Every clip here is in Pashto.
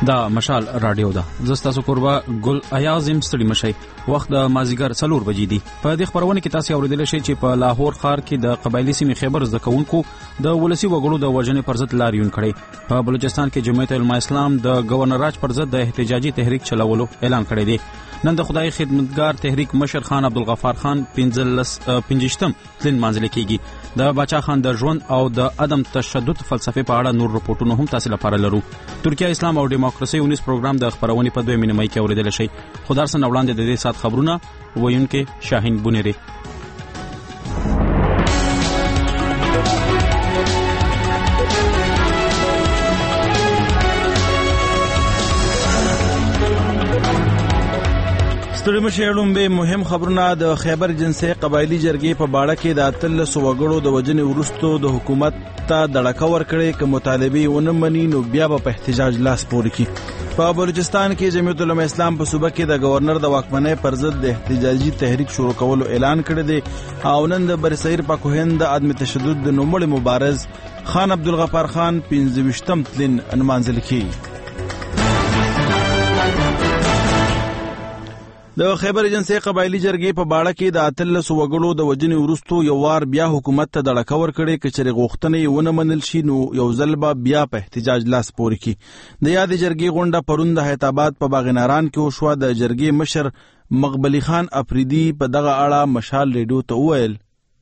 دا مشال رادیو ده. زستا سو قربا ګل ایازم ستړي مشي. وخت د مازیګر 4 بجې دي. په دې خبرونه کې تاسو اوریدل شئ چې په لاهور ښار کې د قبایلی سیمې خیبر زکونکو د ولسی وګړو د وژنې پر ضد لاریون کړي. په بلوچستان کې جمعیت علماء اسلام د گورنر راج پر ضد د احتجاجي تحریک چلولو اعلان کړی دی. نن د خدای خدمتګار تحریک مشر خان عبدالغفار خان 15م تلین منځل کېږي. د باچا خان د ژوند او د عدم تشدد فلسفه په اړه نور رپورټونه هم تاسو لپاره لرو. ترکیه اسلام او دیموکراسي ونیس پروګرام د خبرونې په 2 مې کې اوریدل شي. خدارسن وړاندې د دې سات خبرونه وایونکې شاهین بونری. ستړي مشهړم به مهم خبرونه د خیبر جنسي قبایلی جرګې په باړه کې د 13 وګړو د وجنې ورستو د حکومت ته دړکه ورکړې ک مطالبه ونه مني نو بیا په احتجاج لاس پورې کی. په بلوچستان کې جمعیت علماء اسلام په صوبه کې د گورنر د واکمنۍ پر ضد د احتجاجي تحریک شروع کولو اعلان کړی دی او نن د برسیر پاکوهند د عدم تشدد د نوموړي مبارز خان عبدالغفار خان 15م تلین انمانځل کی. د خیبر جنسي قبایلی جرګې په باړه کې د 13 وګړو د وجنې ورستو یو وار بیا حکومت ته دړکه ورکړې چې چېرې غوښتنې ونه منل شي نو یو ځل به بیا په احتجاج لاس پورې کی. د یاد جرګې غونډه پرون د حیات آباد په باغ ناران کې وشوه. د جرګې مشر مقبلی خان افریدي په دغه اړه مشال ریډیو ته وویل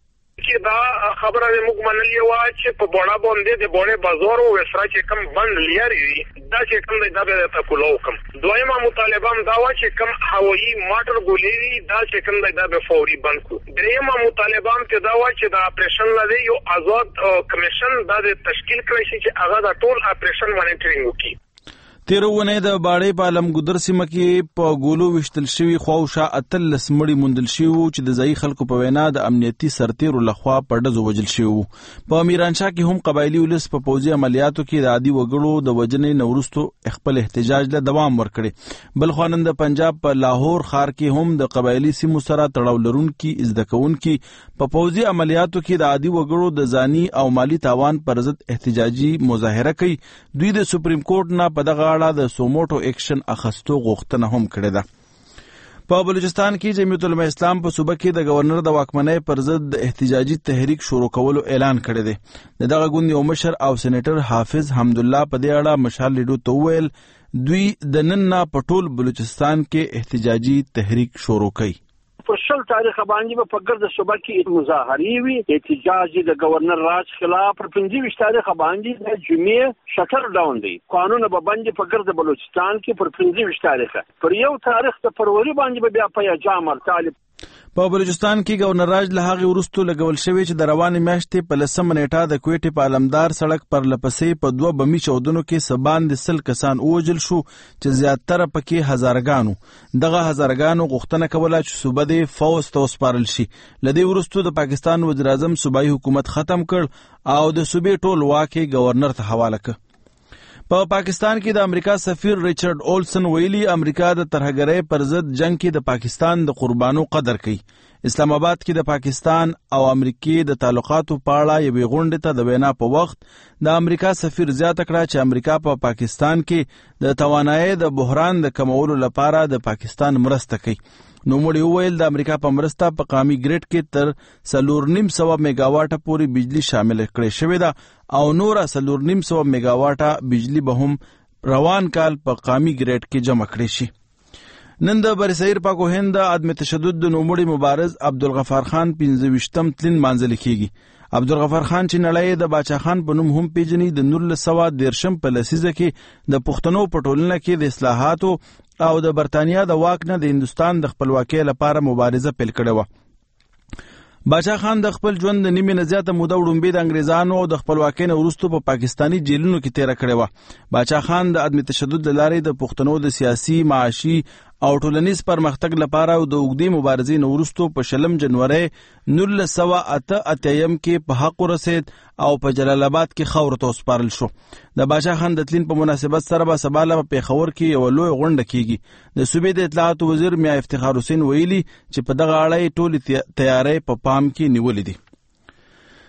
چې دا خبره موږ منلې و چې په بوڼه باندې د بوڼه بازار او وسره چې کم بند لري دا چې کم د دغه په کولو کم دویمه مطالبه هم دا و چې کم هوایي موټر ګولې دا چې کم د دغه فوري بند کو. دریمه مطالبه هم دا و چې د اپریشن لري یو آزاد کمیشن د تشکیل کړی شي چې هغه د ټول اپریشن مانیټرینګ وکړي. تیرونه د باړې په علمګودر سیمه کې په ګولو وشتل شوی خواوشا 13 مړي موندل شوی چې د ځای خلکو په وینا د امنیتي سرتیرو لخوا په ډزو وجل شوی. په میرانشاه کې هم قبایلی ولس په پوځي عملیاتو کې د عادي وګړو د وجنې نورستو خپل احتجاج له دوام ورکړي. بل خوانند د پنجاب په لاهور ښار کې هم د قبایلی سیمو سره تړاو لرونکي ازدکونکي په پوځي عملیاتو کې د عادي وګړو د ځاني او مالی تاوان پر ضد احتجاجي مظاهره کوي. دوی د سپریم کورټ نه په دغه د سوموټو اکشن اخستو غوښتنه هم کړې ده. په بلوچستان کې جمعیت علماء اسلام په صوبه کې د گورنر د واکمنۍ پر ضد احتجاجي تحریک شروع کولو اعلان کړی دی. دغه ګوند یو مشر او سېنیټر حافظ حمدالله په دې اړه مشال ریډیو ته وویل دوی د نن نه په ټول بلوچستان کې احتجاجي تحریک شروع کوي. په شل تاریخ باندې په ګرد صوبه کې مظاهرې وي احتجاج د گورنر راج خلاف. پر 25 تاریخ باندې د جمعې شټر ډاون دی قانون به باندې په ګرد بلوچستان کې پر 25 تاریخ پر یو تاریخ د فروری باندې بیا په جامر طالب. په بلوچستان کې گورنر راج له هغه ورستو لګول شوی چې د روانې میاشتې په 10 نیټه د کوټې په علمدار سړک پر لپسې په 2 بمي چاودنو کې سبان د 100 کسان وژل شو چې زیاتره پکې هزارګانو. دغه هزارګانو غوښتنه کوله چې صوبه د فوز ته وسپارل شي. لدې ورستو د پاکستان وزیر اعظم صوبایي حکومت ختم کړ او د صوبې ټول واک گورنر ته حواله کړ. په پاکستان کې د امریکا سفیر ریچارډ اولسن ویلي امریکا د ترهګرۍ پر ضد جنگ کې د پاکستان د قربانو قدر کوي. اسلام آباد کې د پاکستان او امریکای د تعلقاتو په اړه یوې غونډې ته د وینا په وخت د امریکا سفیر زیاته کړه چې امریکا په پاکستان کې د توانایي د بحران د کمولو لپاره د پاکستان مرسته کوي. نو موږ ویل د امریکا په مرسته په قامي ګریډ کې تر 4.5 میگاواټه پورې بجلی شامل کړي شوې ده او نور 4.5 میگاواټه بجلی به هم روان کال په قامي ګریډ کې جمع کړي شي. نن د برسیر پاکوهند د عدم تشدد د نوموړي مبارز عبدالغفار خان 15م تلین منځل کیږي. عبدالغفار خان چې نړۍ د باچا خان په نوم هم پیژني د 1913 په لسیزه کې د پښتنو په ټولنه کې د اصلاحاتو او د برتانیا د واک نه د هندستان د خپلواکۍ لپاره مبارزه پیل کړې وه. باچا خان د خپل ژوند د نیمې نه زیاته موده وړاندې د انګریزانو د خپلواکۍ نه وروسته په پاکستاني جیلونو کې تیره کړې وه. باچا خان د عدم تشدد له لارې د پښتنو د سیاسي، معاشي او ټولنیز پرمختګ لپاره او د اوږدې مبارزې نه وروسته په 20 جنوري 1988 کې په حق ورسید او په جلال آباد کې خاورو ته وسپارل شو. د باچا خان د تلین په مناسبت سره به سبا په پیښور کې یو لوی غونډه کیږي. د صوبې د اطلاعات وزیر میا افتخار حسین ویلي چې په دغه اړه ټولې تیارۍ په پام کې نیولې دي.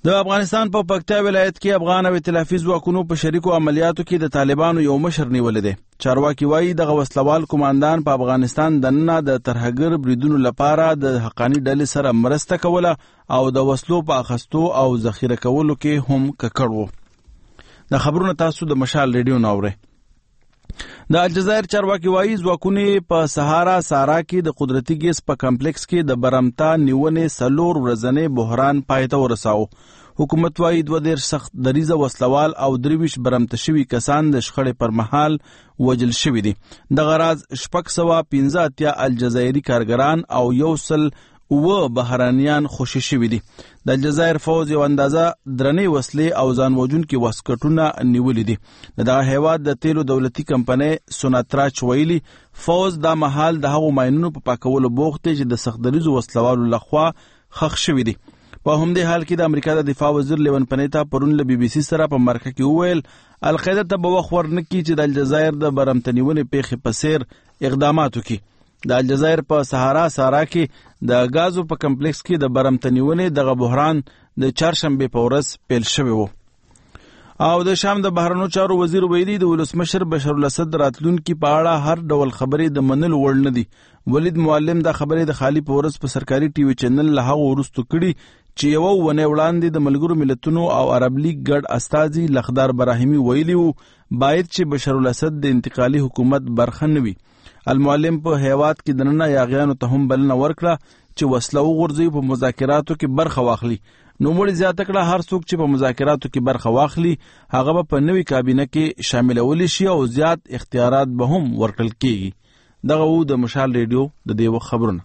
د افغانستان په پکتیا ولایت کې افغان او ائتلافي ځواکونو په شریکو عملیاتو کې د طالبانو یو مشر نیولې دی. چارواکي وایي دغه وسلوال کمانډان په افغانستان دننه د ترهګر بریدونو لپاره د حقاني ډلې سره مرسته کوله او د وسلو په اخیستو او ذخیره کولو کې هم ککړ وو. د خبرونو تاسو د مشال ریډیو ناوړئ. د الجزایر چارواکي وایي ځواکونه په سهارا سارا کې د قدرتي ګیس په کمپلیکس کې د برمتا نیونې 4 ورځنې بحران پای ته ورساو. حکومت وایي 2 سخت دریزه وسلوال او 23 برمته شوي کسان د شخړې پر مهال وجل شوي دي. دغه راز 615 الجزایري کارګران او 100 بهرانیان خوشي شوي دي. د الجزایر فوز یو اندازه درنې وسلې او ځان وژونکي واسکټونه نیولې دي. دغه هیواد د تیلو دولتي کمپنۍ سوناتراچ ویلي فوز دا مهال د هغو ماینونو په پاکولو بوخت دی چې د سختدریزو وسلوالو لخوا خښ شوي دي. په همدې حال کې د امریکا د دفاع وزیر لیون پنیتا پرون له BBC سره په مرکه کې وویل القاعده ته به وخت ورنکړي چې د الجزایر د برمتنیونې پیښې په څیر اقدامات وکړي. د الجزایر په سهارا سارا کې د غازو په کمپلیکس کې د برمتنیونې دغه بحران د چهارشنبه په ورځ پیل شوی وو. او د شام د بهرنیو چارو وزیر ویلي د ولسمشر بشار الاسد راتلونکي په اړه هر ډول خبرې د منلو وړ نه دي. ولید معلم دا خبرې د خالی په ورځ په سرکاري ټي وي چینل له هغه وروسته کړي چې یو ونه وړاندې د ملګرو ملتونو او عرب لیگ ګډ استازي لخدار براهیمي ویلي وو باید چې بشار الاسد د انتقالي حکومت برخه نه وي. المعلم په هیواد کې دننه یاغیانو ته هم بلنه ورکړه چې وسله وغورځوي په مذاکراتو کې برخه واخلي. نو مړي زیاته کړه هر څوک چې په مذاکراتو کې برخه واخلي هغه به په نوې کابینه کې شاملول شي او زیات اختیارات به هم ورکړل کیږي. دغه وو د مشال ریډیو د دې خبرونه.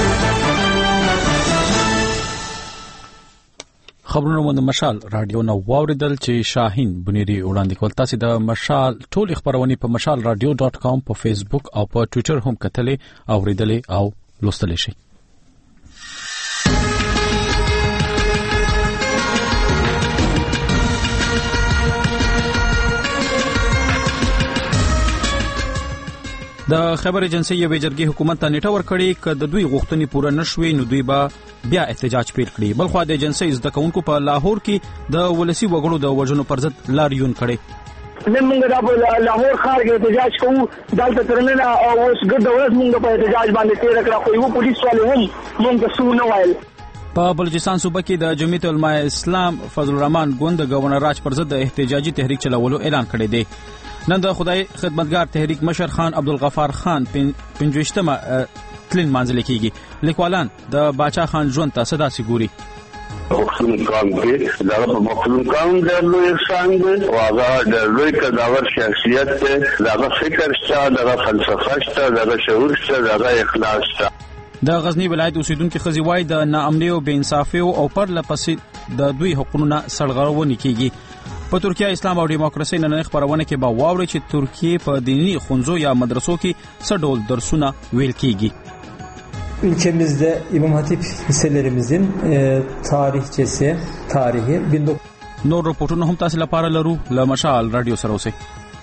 خبرونه د مشال رادیو نو واوریدل چې شاهین بنيري وړاندې کول. تاسو د مشال ټول خبرونه په mashalradio.com په فیسبوک او په ټوئیټر هم کتلې او ریډلې او لوستلې شي. د خبر ایجنسی یو جرګې حکومت ته نیټه ورکړې چې د دوی غوښتنې پوره نشوي نو دوی به بیا احتجاج پیل کړي. بلخو د ایجنسی زده کوونکو په لاهور کې د ولسی وګړو د وژنو پر ضد لاریون کړي. نن موږ د لاهور ښار کې احتجاج کوو دلته ترنه او اوس ګډ ورځ موږ په احتجاج باندې تیر کړو خو یو پولیس والے هم موږ څه نه وایل. په بلوچستان صوبه کې د جمعیت علماء اسلام فضل الرحمن ګوند د گورنر راج پر ضد احتجاجي تحریک چلولو اعلان کړی دی. نن د خدای خدمتګار تحریک مشر خان عبدالغفار خان 25مه تلین منځل کېږي. لیکوالان د باچا خان ژوند ته صدا سګوري. مخلوق کام کې دا مخلوق کام د لوی انسان دی او هغه د لوی کداور شخصیت دی. دا فکر شته، دا فلسفه شته، دا شعور شته، دا اخلاص شته. د غزنی ولایت اوسیدونکو خزي وای د ناامنۍ او بې انصافۍ او پر لپسې د دوی حقوقونه سرغړونه کیږي. په ترکیه اسلام او دیموکراسي نن خبرونه کې به واوري چې ترکیه په دینی خونځو یا مدرسو کې څه ډول درسونه ویل کیږي. Ülkemizde İmam Hatip liselerimizin tarihçesi, tarihi 19 نور رپورټونه هم تاسو لپاره لرو. له مشال رادیو سره اوسئ.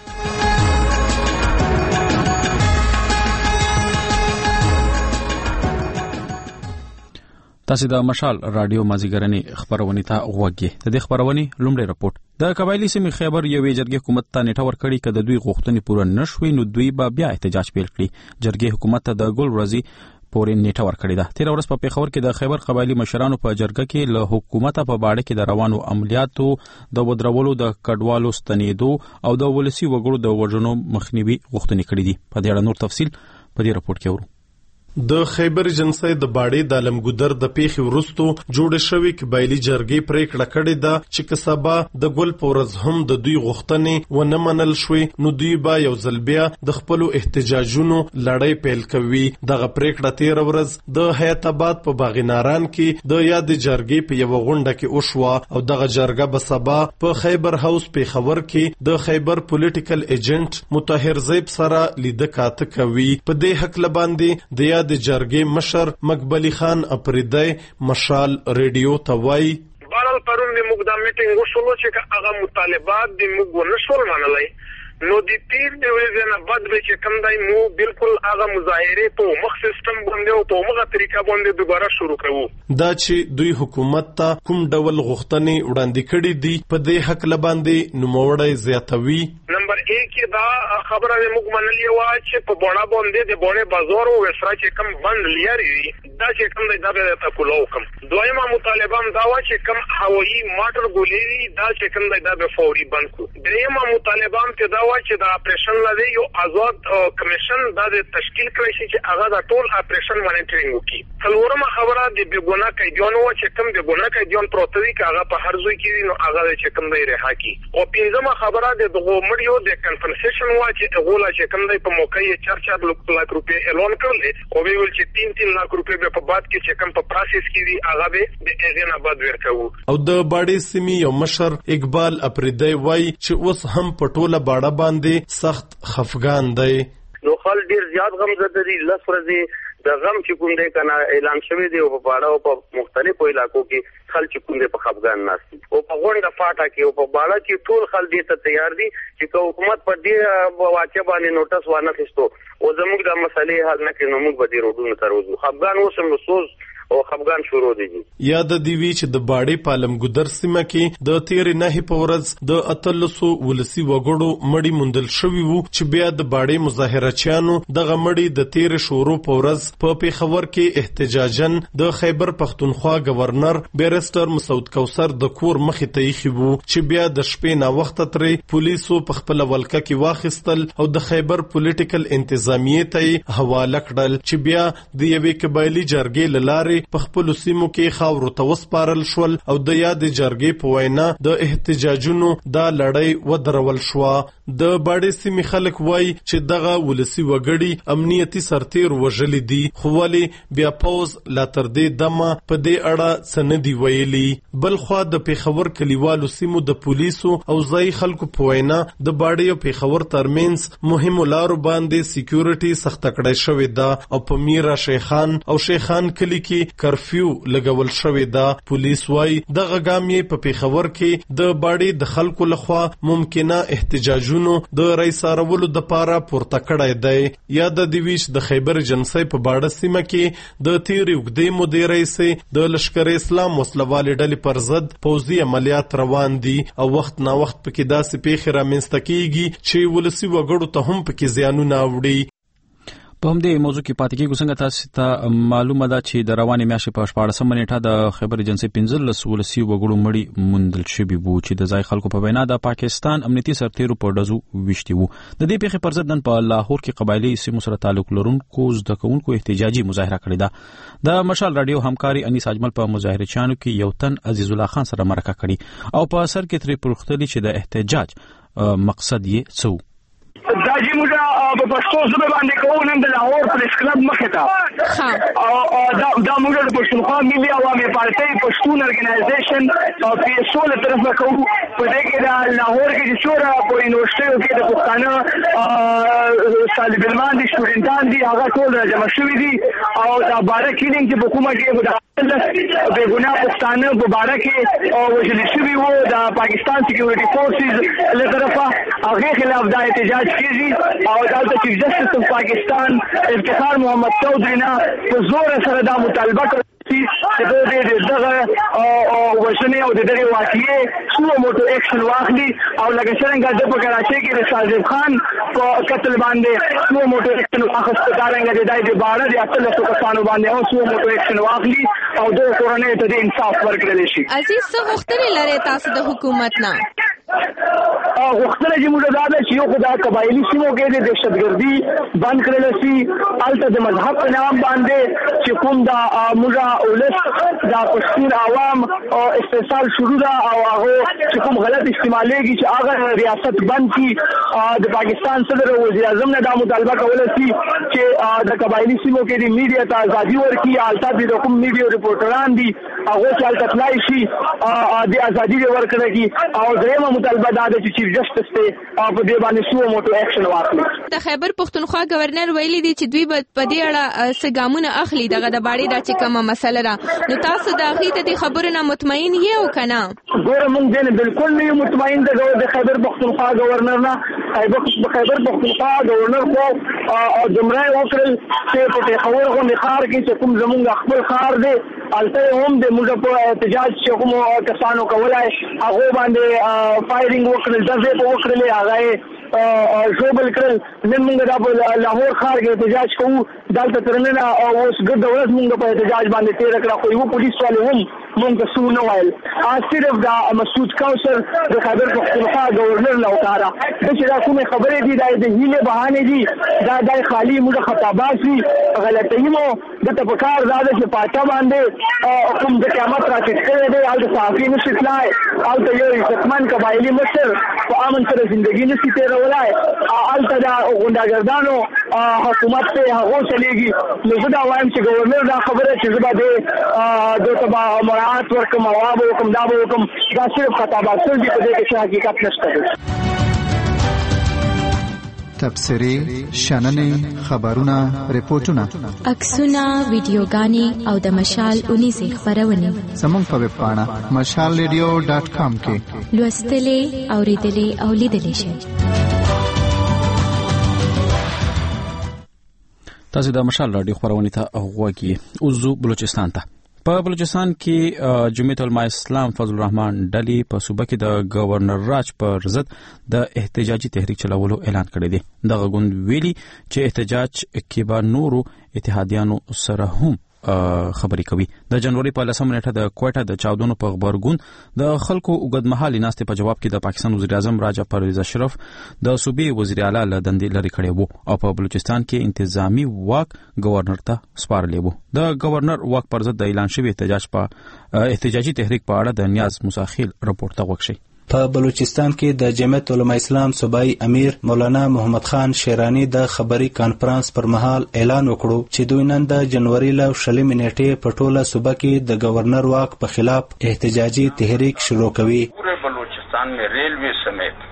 تاسو د مشال رادیو مازیګرنی خبرونه ته غوږی. د دې خبرونه لومړی رپورټ د قبایلی سیمې خیبر یوې جرګې حکومت ته نیټه ورکړي چې د دوی غوښتنې پوره نشوي نو دوی به بیا احتجاج پیل کړي. جرګې حکومت ته د ګل ورځي پورې نیټه ورکړې ده. تیر ورځ په پیښور کې د خیبر قبایلی مشرانو په جرګه کې له حکومت په باړه کې د روانو عملیاتو د ودرولو د کډوالو ستنېدو او د ولسی وګړو د وژنو مخنیوي غوښتنې کړې دي. په دې اړه نور تفصیل په دې رپورت کې ورو. د خیبر ایجنسی د باړې د علمګودر د پیښې وروستو جوړ شوی قبایلی جرګې پریکړه کړې ده چې کسبا د ګل پورز هم د دوی غوښتنې و نه منل شوې نو دوی به یو ځل بیا د خپل احتجاجونو لړۍ پیل کوي. دغه پریکړه تیر ورځ د حیات آباد په باغیناران کې د یاد جرګې په یو غونډه کې وشوه او دغه جرګه به سبا په خیبر هاوس پیښور کې د خیبر پولیټیکل ایجنټ مطهر زیب سره لیده کاته کوي. په دې حق لباندې د د جرګې مشر مقبلی خان اپریدی مشال ریډیو ته وایي بهرحال پرون د موږ د میټینګ وشولو چې هغه مطالبات د موږ ونشول منلای نو د تیر د ورځې نه بعد به چې کوم دی مو بالکل هغه مظاهره په مخ سیستم باندې او په مخه طریقه باندې دوباره شروع کوو. دا چې دوی حکومت ته کوم ډول غوښتنې وړاندې کړي دي په دې حق لباندې نوموړی زیاتوي. نمبر 1 کې دا خبره موږ منلې و چې په بڼه باندې د بڼه بازار او وسره چې کوم بند لري دا چې کوم دی دا به تکولو کوم. دویمه مطالبه دا و چې کوم هوایي ماټر ګولېری دا چې کوم دی دا به فوري بند کو. دریمه مطالبه هم دا و چې د اپریشن لري یو آزاد کمیشن دا د تشکیل کړی شي چې هغه د ټول اپریشن مانیټرینګ وکړي. څلورمه خبره د بیګونه قیدیانو چې کوم بیګونه قیدیان پروت دي هغه په هر ځای کې نو هغه چې کوم دی رها کی. او پنځمه خبره د دغه مړیو د کنفنسیشن وا چې غولا چې کوم دی په موقع یې 4 لک روپے اعلان کړل او ویل چې 3 لک روپے په بعد کې چې کوم په پروسس کې دي هغه به د اغه بعد ورکوي. او د باډي سیمې یو مشر اقبال اپریدی وای چې اوس هم په ټوله باډه باندې سخت خفګان دی. نو خل ډیر زیات غم زده دي لفرزي د غم چې کوم دی کنه اعلان شوی دی او په باډه او په مختلفو علاقو کې خل چې کوم دی په خفګان ناشتي او په غونډه فاټا کې او په باډه کې ټول خل دې ته تیار دي چې حکومت پر دې واقع باندې نوټس وانه خستو او زموږ د مسلې حل نه کړي نو موږ به دې روډونو ته روزو. خفګان اوس هم سوز او خفګان شروع دي. یاد دی وی چې د باډي پالم ګدر سیمه کې د 13 نه په ورځ د 1300 ولسی وګړو مړی مندل شوی وو چې بیا د باډي مظاهرچیانو د غمړی د 13 شورو په ورځ په پیښور کې احتجاجن د خیبر پختونخوا گورنر بیرستر مسعود کوثر د کور مخې ته یې وو چې بیا د شپې نا وخت ترې پولیسو په خپل ولکه کې واخیستل او د خیبر پولیټیکل انتظامیه ته حواله کړل چې بیا د یوې قبایلی جرګې لاره په خپل سیمو کې خاورو ته وسپارل شول او د یاد جرګې په وینا د احتجاجونو دا لړۍ ودرول شو. د باډي سیمې خلک وای چې دغه ولسی وګړي امنیتي سرتیر وژلې دي خو ولې بیا پوز لا تر دې دمه په دې اړه سندي ویلي. بل خو د پیښور کلیوالو سیمو د پولیسو او ځای خلکو په وینا د باډي او پیښور ترمنځ مهم لارو باندې سکیورټي سخت کړای شوې ده او په میرا شیخان او شیخان کلی کې کرفیو لګول شوې ده. پولیس وای دغه ګامې په پیښور کې د باډي د خلکو لخوا ممکنه احتجاجونو د رئیسارولو د پاره پورته کړای دی. یاد دی ویش د خیبر جنسي په باډه سیمه کې د تیر وګدې مدیرې سي د لشکر اسلام وسلوالې ډلې پر ضد پوځي عملیات روان دي او وخت نا وخت پکې داسې پیښې رامنځته کیږي چې ولسی وګړو ته هم پکې زیانونه وړي. په همدې موضوع کې پاتې کېږو. څنګه تاسو ته معلومه ده چې د روانې میاشتې په 14 نیټه د خیبر ایجنسي 15 ولسی وګړو مړي موندل شوي وو چې د ځای خلکو په وینا د پاکستان امنیتي سرتیرو په ډزو ویشتي وو. د دې پیښې پر ضد نن په لاهور کې قبایلی سیمو سره تعلق لرونکو زده کوونکو احتجاجي مظاهره کړې ده. د مشال رادیو همکاري انیس اجمل په مظاهرچیانو کې یو تن عزیز الله خان سره مرکه کړې او په اثر کې ترې پوښتنه چې د احتجاج مقصد یې څه دا چې موږ په پښتو ژبه باندې کوو نن د لاهور پریس کلب مخې ته او دا موږ د پښتونخوا ملي عوامي پارټۍ پښتون ارګنایزیشن او پی اس او له طرفه کوو. په دې کې د لاهور کې چې څوره په یونیورسيټو کې د پښتانه طالب علمان دي سټوډنټان دي هغه ټول راجمع شوي دي او دا باره کلینګ چې په کومه کې بے ګناه پښتانه په باره کې وژل شوي وو د پاکستان سکیورټي فورسز له طرفه هغه خلاف دا احتجاج کیږي او دا د چیف جسټس اف پاکستان افتخار محمد چودھری نه په زور سره دا مطالبه کوي چې د دغه وژنې او د دغه واقعې سو موټو اکشن واخلي او لکه څنګه د په کراچۍ کې د صادق خان په قتل باندې سو موټو اکشن واخیست کارنګ د دای باندې د خپل کسانو باندې او سو موټو اکشن واخلي او د کورنۍ ته د انصاف ورکړل شي. عزیز څه غوښتنې لري تاسو د حکومت نه؟ غوښتنه چې موږ دا ده چې یو خدای قبایلی سیمو کې د دهشتګردي بند کړل شي الته د مذهب په نام باندې چې کوم دا موږ ولس دا پښتون عوام او استحصال شروع ده او هغه چې کوم غلط استعمالېږي چې هغه ریاست بند شي. د پاکستان صدر وزیر اعظم نه دا مطالبه کول شي چې د قبایلی سیمو کې د میډیا ته ازادي ورکړي الته د کوم میډیا ریپورټران دي هغه چې الته تلای شي د ازادي ورکړي او درېمه مطالبه دا ده چې چیف جسټس ته په دې باندې سو موټو اکشن واخلي. د خیبر پښتونخوا گورنر ویلي دی چې دوی په دې اړه سګامونه اخلي دغه د باډي دا چې کومه مسله ده نو تاسو د اخیته د خبرو نه مطمئن یې او کنه؟ ګوره موږ دې بالکل نه مطمئن د خیبر پښتونخوا گورنر نه خیبر پختونخوا گورنر خو جمهوریت وکړل چې په خبر غو خار کې چې کوم زمونږ خپل خار دی الته هم د موږ په احتجاج چې کوم کسانو کولای هغه باندې فایرینګ وکړل دغه وکړل هغه شوبل کړل نن موږ د لاهور خار کې احتجاج کوو دلته ترنه اوس ګډ دولت موږ په احتجاج باندې تیر کړه خو یو پولیس والے هم موږ څه نه وایل صرف دا مسعود کوثر د خیبر پختونخوا گورنر لوکارا چې دا کومه خبرې دي د هیله بهانه دي دا خالی موږ خطابات دي غلطۍ مو د تفکر زاده چې پاټا باندې کوم د قیامت راکټ کړي دي او د صحافي نشي تلای او د یو عزتمن قبایلی مشر په امن سره ژوندۍ نشي تیرولای الته دا غونډاګردانو حکومت ته هغه چلیږي نو زه دا وایم چې گورنر دا خبره چې زبا د تبا مراعات ورکم او حکم دا حکم دا صرف خطابات دي په دې کې حقیقت نشته تبصرې شننې خبرونه ریپورتونه عکسونه ویډیوګانې او د مشال 19 خبرونه زموږ په ویب پاڼه mashalradio.com کې لوستلې اوریدلې او لیدلې شئ. تاسو د مشال رادیو خبرونه ته غوږی اوس بلوچستان ته. په بلوچستان کې جمعیت العلماء اسلام فضل الرحمن ډلې په صوبه کې د گورنر راج پر ضد د احتجاجي تحریک چلولو اعلان کړی دی. دغه ګوند ویلي چې احتجاج کې به نورو اتحادیانو سره هم خبرې کوي. د جنوري په 10 نیټه د کوټه د چاودنو په خبرګون د خلکو اوږدمهالي ناستې په جواب کې د پاکستان وزیر اعظم راجا پرویز اشرف د صوبې وزیر اعلی له دندې لرې کړی وو او په بلوچستان کې انتظامی واک گورنر ته سپارلی وو. د گورنر واک پر ضد د اعلان شوی احتجاجي تحریک په اړه د نیاز مساخیل رپورت ته وکړي. په بلوچستان کې د جمعیت علماء اسلام صوبایي امیر مولانا محمد خان شیرانی د خبري کانفرنس پر مهال اعلان وکړو چې دوی نن د جنوري له 20 نیټې په ټوله صوبه کې د گورنر واک په خلاف احتجاجي تحریک شروع کوي. پورے بلوچستان میں ریلوے سمیت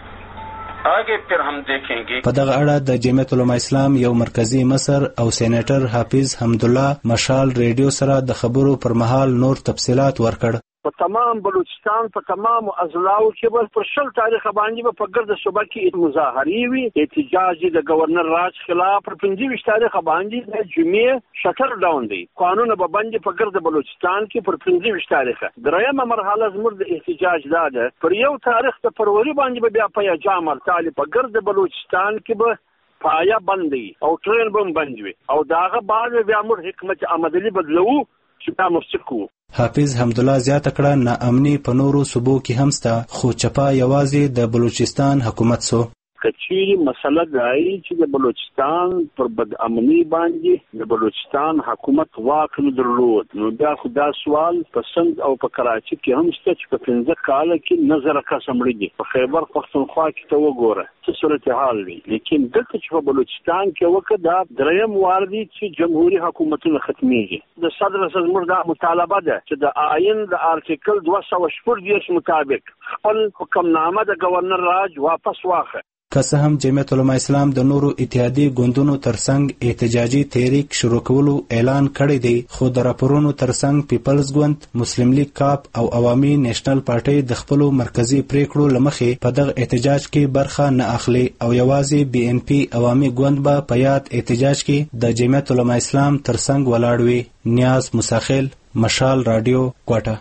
آگے پھر ہم دیکھیں گے. په دغه اړه د جمعیت علماء اسلام یو مرکزی مصر او سېنیټر حافظ حمدالله مشال ریډیو سره د خبرو پر مهال نور تفصيلات ورکړ. په تمام بلوچستان په تمام اضلاعو کې به پر 20 تاریخ باندې په ګرد صوبه کې مظاهرې وي احتجاج د گورنر راج خلاف پر 25 تاریخ باندې د جمعې شټر ډاون دی قانون به باندې په ګرد بلوچستان کې پر 25 تاریخ درېمه مرحله زموږ د احتجاج ده پر 1 تاریخ د فروری باندې بیا په جامع طالب په ګرد بلوچستان کې به پایا بندي او ټرین بم بندوي او داغه بعد بیا موږ حکمت عملی بدلو چې دا مفسکو. حافظ حمدالله زیاته کړه ناامني په نورو صوبو کې هم سته خو چپا یوازې د بلوچستان حکومت سو. کچيري مسله دای چې د بلوچستان پر بد امني باندې د بلوچستان حکومت واک نه درلود نو دا خدا سوال په سند او په کراچي کې هم شته چې په 15 کال کې نظر قسم لري په خیبر پختونخوا کې ته وګوره څه صورتحال وي لیکن دلته چې په بلوچستان کې وکړه دریم واردی چې جمهوریت حکومتونه ختميږي د صدر زموږ د مطالبه ده چې د آئین د آرټیکل 214 مطابق خپل حکمنامه د گورنر راج واپس واخلي. که څه هم جمعیت علماء اسلام د نورو اتحادی ګوندونو ترڅنګ احتجاجي تحریک شروع کولو اعلان کړی دی خو د راپورونو ترڅنګ پیپلز ګوند مسلم لیگ کاپ او عوامي نېشنل پارټي د خپل مرکزی پریکړو لمخې په دغه احتجاج کې برخه نه اخلي او یوازې بي ان پي عوامي ګوند به په یاد احتجاج کې د جمعیت علماء اسلام ترڅنګ ولاړ وي. نیاز مساخیل مشال رادیو کوټه.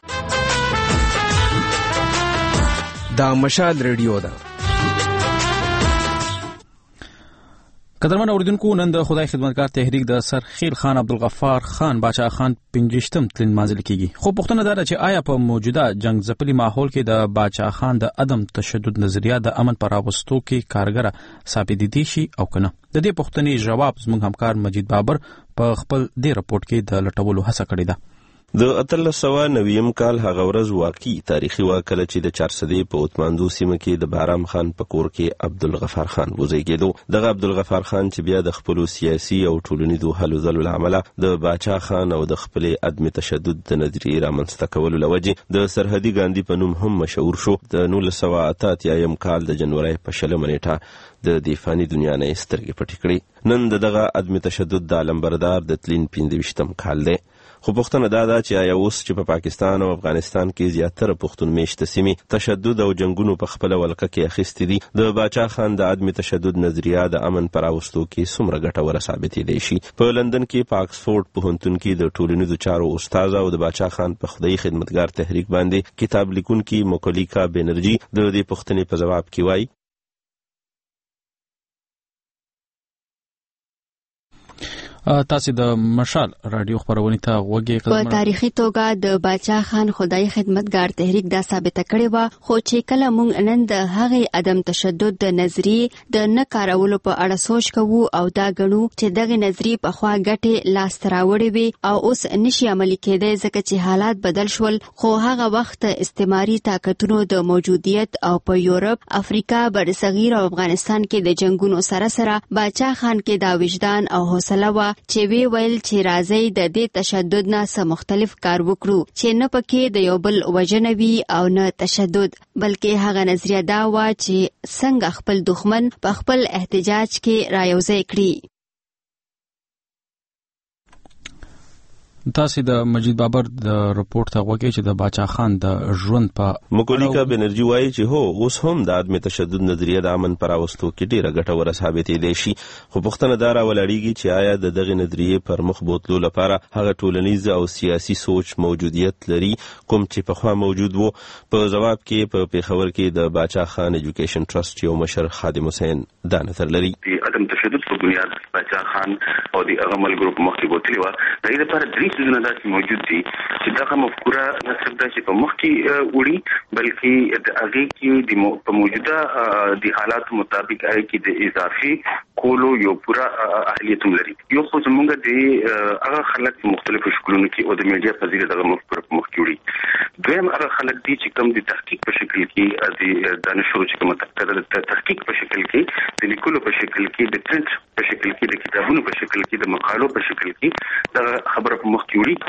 دا مشال رادیو ده. قدرمن اوریدونکو نن د خدای خدمتګار تحریک د سر خیر خان عبدالغفار خان باچا خان 50م تلین مازل کیږي خو پوښتنه ده چې آیا په موجوده جنگ ځپلي ماحول کې د باچا خان د عدم تشدد نظریه د امن پر راوستو کې کارګره ثابت دي شي او کنه. د دې پوښتنې جواب زموږ همکار مجید بابر په خپل دې رپورت کې د لټولو هڅه کړې ده. د 1390 کال هغه ورځ واقعي تاریخي واکله چې د 400 په اوتمانزو سیمه کې د بارام خان په کور کې عبدالغفار خان وزیږیدو. دغه عبدالغفار خان چې بیا د خپل سیاسي او ټولنیزو هلو ځلو لامل د باچا خان او د خپل عدم تشدد د نظریې رامنځته کولو لوجې د سرحدي ګاندی په نوم هم مشهور شو. د 1988 کال د جنوري په 20 نیټه د دفاعي دنیا نه سترګې پټې کړې. نن دغه عدم تشدد د علمبردار د تلین 25م کال دی. خو پوښتنه دا ده چې آیا اوس چې په پاکستان او افغانستان کې زیاتره پښتون میشته سیمې تشدد او جنگونو په خپل ولکه کې اخیستې دي، د باچا خان د عدم تشدد نظریه د امن پر راوستو کې څومره ګټوره ثابتېدای شي؟ په لندن کې په آکسفورډ پوهنتون کې د ټولنیزو چارو استاد او د باچا خان په خدای خدمتګار تحریک باندې کتاب لیکونکي موکلیکا بنرجی د دې پوښتنې په جواب کې وایي تاسو د مشال رادیو خبرونه ته وګورئ. په تاریخي توګه د باچا خان خدای خدمتګار تحریک دا ثابت کړی و، خو چې کله موږ نن د هغې عدم تشدد د نظریې د نه کارولو په اړه سوچ کوو او دا ګڼو چې دغه نظریې په خوا ګټې لاس راوړې وي او اوس نشي عملي کېدای ځکه چې حالات بدل شول، خو هغه وخت استعماري طاقتونو د موجودیت او په یورپ، افریقا، برصغیر او افغانستان کې د جنگونو سره سره باچا خان کې دا وجدان او حوصله و چې وی ویل چې راځي د دې تشدد نه څه مختلف کار وکړو چې نه پکې د یو بل وجنه وي او نه تشدد، بلکې هغه نظریه دا و چې څنګه خپل دښمن په خپل احتجاج کې رايوځای کړي. تاسو د مجید بابر د رپورت ته وګورئ چې د باچا خان د ژوند په موکلیکا بنرجی وایي چې هو اوس هم د عدم تشدد نظریه د امن پر راوستو کې ډیره ګټوره ثابتېدای شي، خو پوښتنه دا راولاړیږي چې آیا د دغه نظریې پر مخ بوتلو لپاره هغه ټولنیز او سیاسي سوچ موجودیت لري کوم چې پخوا موجود وو؟ په جواب کې په پیښور کې د باچا خان ایجوکیشن ټرست یو مشر خادم حسین دا نظر لري. د عدم تشدد په بنیاد باچا خان او د هغه ملګرو په مخ کې بوتلی و، د دې لپاره درې څیزونه داسې موجود دي چې دغه مفکوره نه صرف دا چې په مخ کې وړي بلکې د هغې کې په موجوده د حالاتو مطابق هغې کې د اضافي کولو یو پوره اهلیت هم لري. یو خو زموږ د هغه خلک په مختلفو شکلونو کې او د میډیا په ذریعه دغه مفکوره په مخ کې وړي. دویم هغه خلک دي چې کوم د تحقیق په شکل کې د دانشورو چې کومه تحقیق په شکل کې د لیکلو په شکل کې د پرنټ په شکل کې د کتابونو په شکل کې د مقالو په شکل کې دغه خبره په مخ کې وړي.